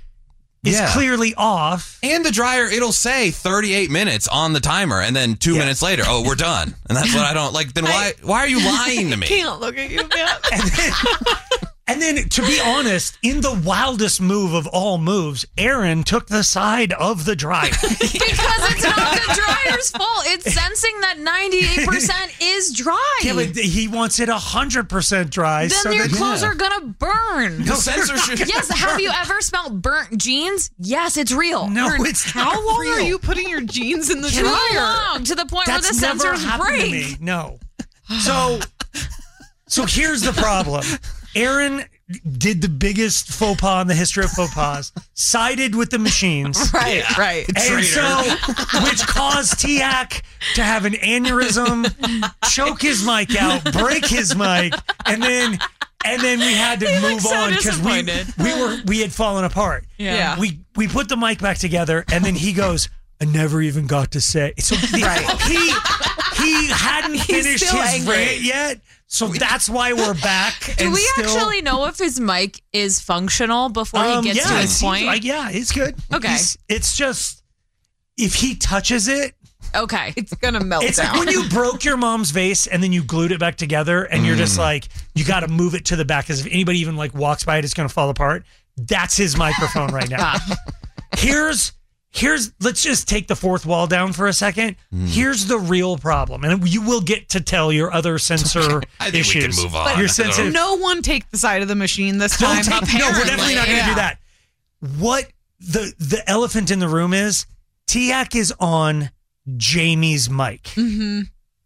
is Yeah. clearly off. And the dryer, it'll say thirty-eight minutes on the timer, and then two Yeah. minutes later, oh, we're done. And that's what I don't like. Then why? Why are you lying to me? Can't look at you, man. And then, and then, to be honest, in the wildest move of all moves, Aaron took the side of the dryer. Because it's not the dryer's fault. It's sensing that ninety-eight percent is dry. Yeah, but he wants it one hundred percent dry. Then so your that, clothes yeah. are gonna burn. The sensor should. Yes, have you ever smelled burnt jeans? Yes, it's real. No, Aaron, it's how not long real. are you putting your jeans in the Too dryer? long, to the point That's where the never sensors happened break. to me. No. So, so here's the problem. Aaron did the biggest faux pas in the history of faux pas, sided with the machines. Right, right. And so, which caused T-Hack to have an aneurysm, choke his mic out, break his mic, and then and then we had to He move looked so on because we, disappointed. we were we had fallen apart. Yeah. We we put the mic back together, and then he goes, I never even got to say. So the, Right. he he hadn't He's finished still his angry. rant yet. So that's why we're back. Do and we still, actually know if his mic is functional before Um, he gets yeah, to it his seems point? Like, yeah, it's good. Okay. He's- it's just if he touches it, Okay. It's gonna melt it's down. like when you broke your mom's vase and then you glued it back together, and you're just like, you got to move it to the back because if anybody even like walks by it, it's going to fall apart. That's his microphone right now. Here's. Here's let's just take the fourth wall down for a second. Here's the real problem, and you will get to tell your other sensor I think we issues. can move on. Your I sensitive. don't- no one take the side of the machine this Don't time. take, no, we're apparently. definitely not going to Yeah. do that. What the the elephant in the room is, T-Hack is on Jamie's mic. Mm-hmm.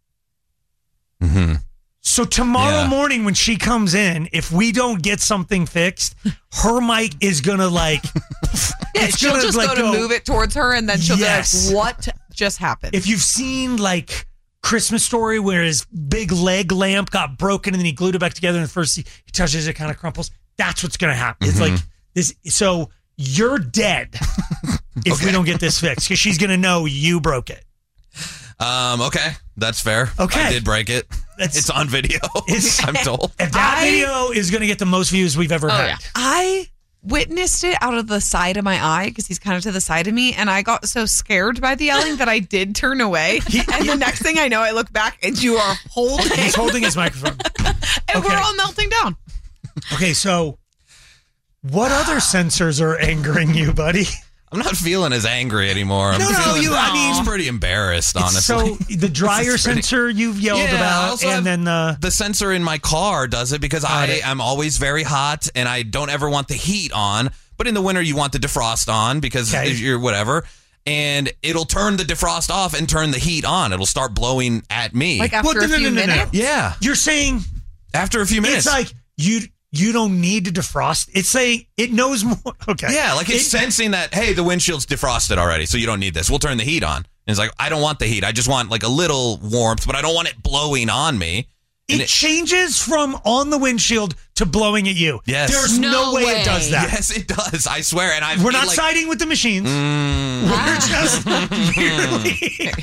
Mm-hmm. So tomorrow Yeah. morning when she comes in, if we don't get something fixed, her mic is gonna like. Yeah, it's she'll gonna, just like, go to go- move it towards her, and then she'll Yes. be like, "What just happened?" If you've seen like Christmas Story where his big leg lamp got broken and then he glued it back together, and first he, he touches it, kind of crumples. That's what's gonna happen. It's Mhm. like this. So you're dead if we don't get this fixed because she's gonna know you broke it. Um. Okay, that's fair. Okay. I did break it. That's- it's on video. It's- I'm told. And that I- video is gonna get the most views we've ever Oh, had. yeah. I witnessed it out of the side of my eye because he's kind of to the side of me, and I got so scared by the yelling that I did turn away. And the next thing I know, I look back and you are holding, He's holding his microphone. and we're Okay. all melting down. Okay, so what other sensors are angering you, buddy? I'm not feeling as angry anymore. I'm No, no, feeling, you- I mean- I'm pretty embarrassed, It's honestly. So the dryer This is pretty- sensor you've yelled Yeah, I about, also and have- then the The sensor in my car does it because I it. am always very hot and I don't ever want the heat on. But in the winter, you want the defrost on because Okay. if you're whatever. And it'll turn the defrost off and turn the heat on. It'll start blowing at me. Like after Well, a no, no, few no, no, no. minutes. yeah. you're saying After a few minutes. it's like you you don't need to defrost. It's saying it knows more. Okay, Yeah, like it's It- sensing that, hey, the windshield's defrosted already, so you don't need this. We'll turn the heat on. And it's like, I don't want the heat. I just want like a little warmth, but I don't want it blowing on me. It, it changes from on the windshield to blowing at you. Yes. There's no, No way. way. it does that. Yes, it does. I swear. And I've We're not like, siding with the machines. Mm. We're just merely.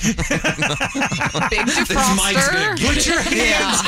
Big This mic's gonna defroster. get Put your hands.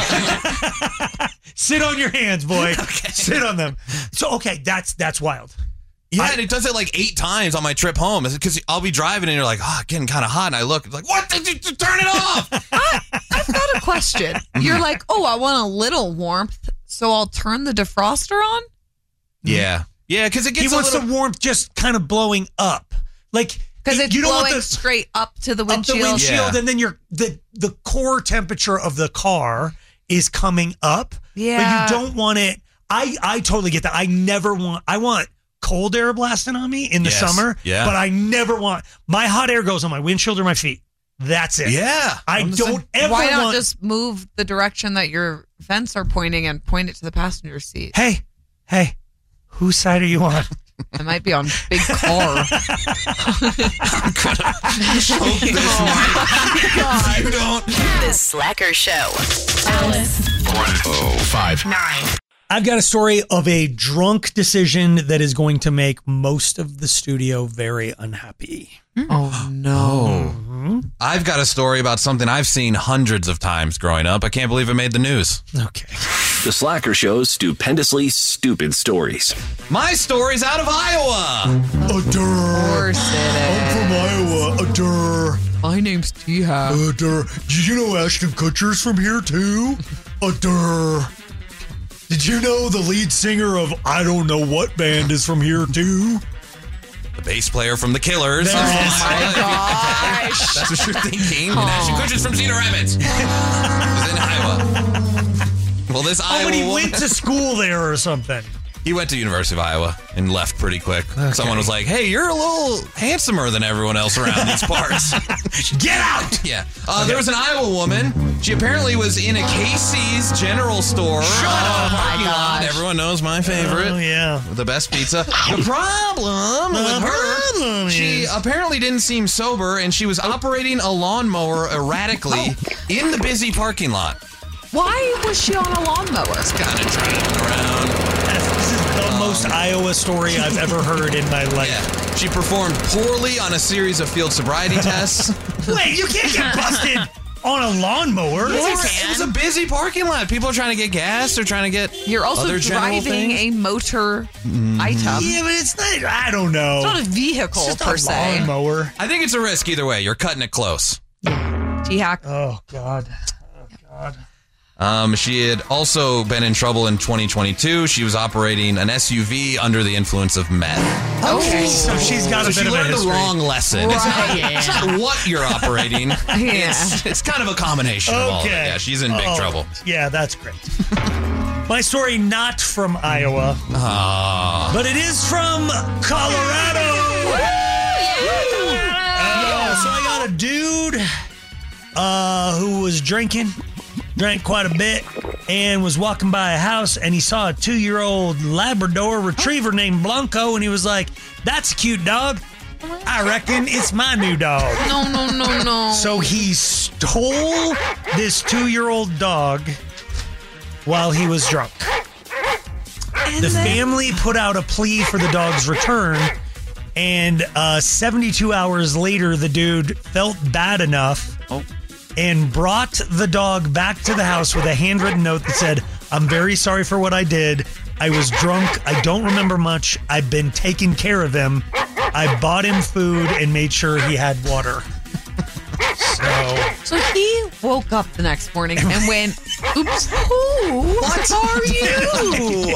Sit on your hands, boy. Okay. Sit on them. So okay, that's that's wild. Yeah, I- and it does it like eight times on my trip home. Because I'll be driving and you're like, oh, getting kind of hot. And I look, it's like, what? Did you turn it off? I've got a question. You're like, oh, I want a little warmth, so I'll turn the defroster on? Yeah. Yeah, because it gets He wants a little... the warmth just kind of blowing up, like Because it's you don't want blowing the straight up to the up the windshield. windshield, Yeah. and then your the the core temperature of the car is coming up. Yeah. but you don't want it. I I totally get that. I never want. I want cold air blasting on me in the Yes. summer. Yeah. but I never want my hot air goes on my windshield or my feet. That's it. Yeah. I I'm the don't same. ever Why not want. just move the direction that your vents are pointing and point it to the passenger seat? Hey, hey, whose side are you on? I might be on big car. Choke this mic. You don't. The Slacker Show. one oh five. I've got a story of a drunk decision that is going to make most of the studio very unhappy. Oh, no. Oh. I've got a story about something I've seen hundreds of times growing up. I can't believe it made the news. Okay. The Slacker Show's stupendously stupid stories. My story's out of Iowa. A dur. Of course it is. I'm from Iowa. A dur. My name's T-Hack. A dur. Did you know Ashton Kutcher's from here too? A dur. Did you know the lead singer of I don't know what band is from here too? The bass player from The Killers. There it is. Oh my gosh. That's what you're thinking. And Ashton Kutcher's from Cedar Rapids. He's in Iowa. Well, this Oh, Iowa but he woman- went to school there or something. He went to University of Iowa and left pretty quick. Someone was like, hey, you're a little handsomer than everyone else around these parts. Get out! Yeah. Uh, There was an Iowa woman. She apparently was in a Casey's general store. Shut up. Parking lot. Everyone knows my favorite. Oh, yeah. The best pizza. The problem The with her, problem she is- apparently didn't seem sober and she was operating a lawnmower erratically in the busy parking lot. Why was she on a lawnmower? Kind of driving around. That's, this is the most Iowa story I've ever heard in my life. Yeah. She performed poorly on a series of field sobriety tests. Wait, you can't get busted on a lawnmower. Well, it was a busy parking lot. People are trying to get gas. They're trying to get You're also other general driving things. a motor item. Yeah, but it's not. I don't know. It's not a vehicle It's just per a se. lawnmower. I think it's a risk either way. You're cutting it close. T-Hack. Oh God. Oh God. Um, she had also been in trouble in twenty twenty-two. She was operating an S U V under the influence of meth. Okay, so she's got So a she bit of a learned the history. wrong lesson. It's, not, Right. it's not what you're operating. It's, it's kind of a combination of all of it. Okay. Yeah, she's in big Oh, trouble. Yeah, that's great. My story not from Iowa, Ah. but it is from Colorado. Uh, so I got a dude uh, who was drinking, drank quite a bit, and was walking by a house, and he saw a two-year-old Labrador retriever named Blanco, and he was like, "That's a cute dog. I reckon it's my new dog." No, no, no, no. So he stole this two-year-old dog while he was drunk. The family put out a plea for the dog's return, and uh, seventy-two hours later, the dude felt bad enough and brought the dog back to the house with a handwritten note that said, "I'm very sorry for what I did. I was drunk. I don't remember much. I've been taking care of him. I bought him food and made sure he had water." So, So he woke up the next morning and went, "Oops, who? What are you?"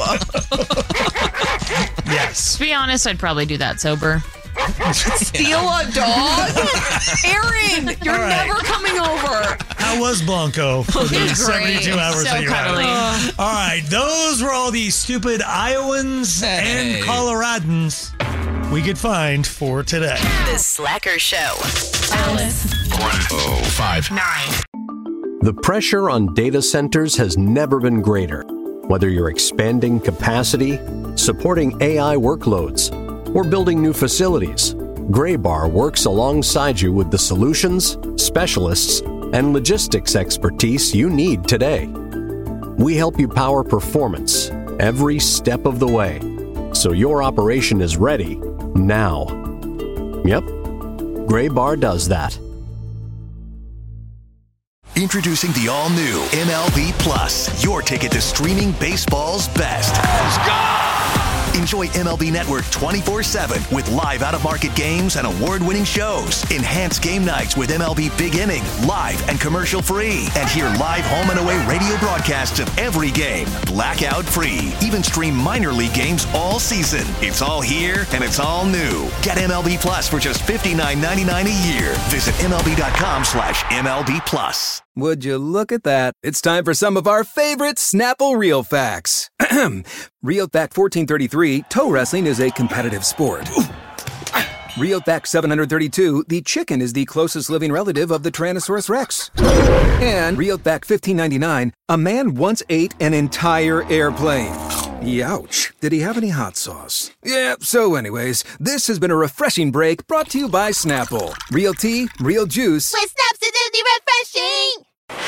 yes. To be honest, I'd probably do that sober. Steal a dog? Aaron, you're All right. never coming over. How was Blanco for the He's seventy-two great. hours So that you're cuddly. out? All right, those were all the stupid Iowans Hey. and Coloradans we could find for today. The Slacker Show. one oh five. The pressure on data centers has never been greater. Whether you're expanding capacity, supporting A I workloads, or building new facilities, Graybar works alongside you with the solutions, specialists, and logistics expertise you need today. We help you power performance every step of the way, so your operation is ready now. Yep, Gray Bar does that. Introducing the all-new M L B Plus, your ticket to streaming baseball's best. Let's go! Enjoy M L B Network twenty-four seven with live out-of-market games and award-winning shows. Enhance game nights with M L B Big Inning, live and commercial-free. And hear live home and away radio broadcasts of every game, blackout-free. Even stream minor league games all season. It's all here and it's all new. Get M L B Plus for just fifty-nine ninety-nine a year. Visit MLB.com slash MLB Plus. Would you look at that? It's time for some of our favorite Snapple Real Facts. Real Fact fourteen thirty-three, toe wrestling is a competitive sport. Real Fact seven hundred thirty-two, the chicken is the closest living relative of the Tyrannosaurus Rex. And Real Fact fifteen ninety-nine, a man once ate an entire airplane. Youch. Did he have any hot sauce? Yeah, so anyways, this has been a refreshing break brought to you by Snapple. Real tea, real juice. With Snaps, it's really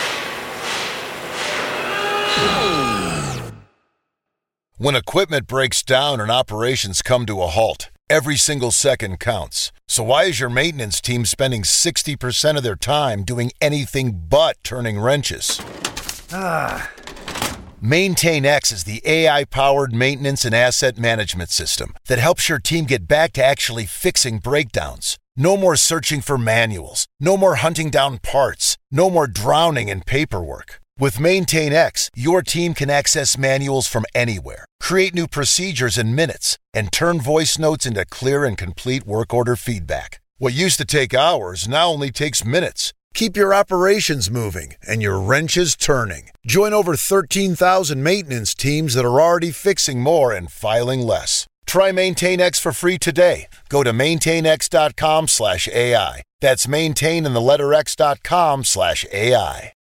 refreshing. When equipment breaks down and operations come to a halt, every single second counts. So why is your maintenance team spending sixty percent of their time doing anything but turning wrenches? Ah. MaintainX is the A I-powered maintenance and asset management system that helps your team get back to actually fixing breakdowns. No more searching for manuals. No more hunting down parts. No more drowning in paperwork. With MaintainX, your team can access manuals from anywhere, create new procedures in minutes, and turn voice notes into clear and complete work order feedback. What used to take hours now only takes minutes. Keep your operations moving and your wrenches turning. Join over thirteen thousand maintenance teams that are already fixing more and filing less. Try MaintainX for free today. Go to maintainx.com slash AI. That's maintain in the letter x.com slash AI.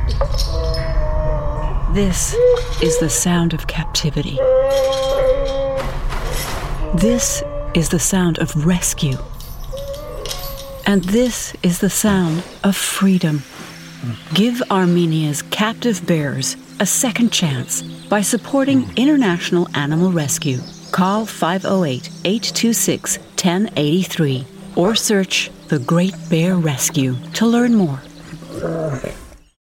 This is the sound of captivity. This is the sound of rescue. And this is the sound of freedom. Give Armenia's captive bears a second chance by supporting International Animal Rescue. Call five oh eight, eight two six, one oh eight three or search The Great Bear Rescue to learn more.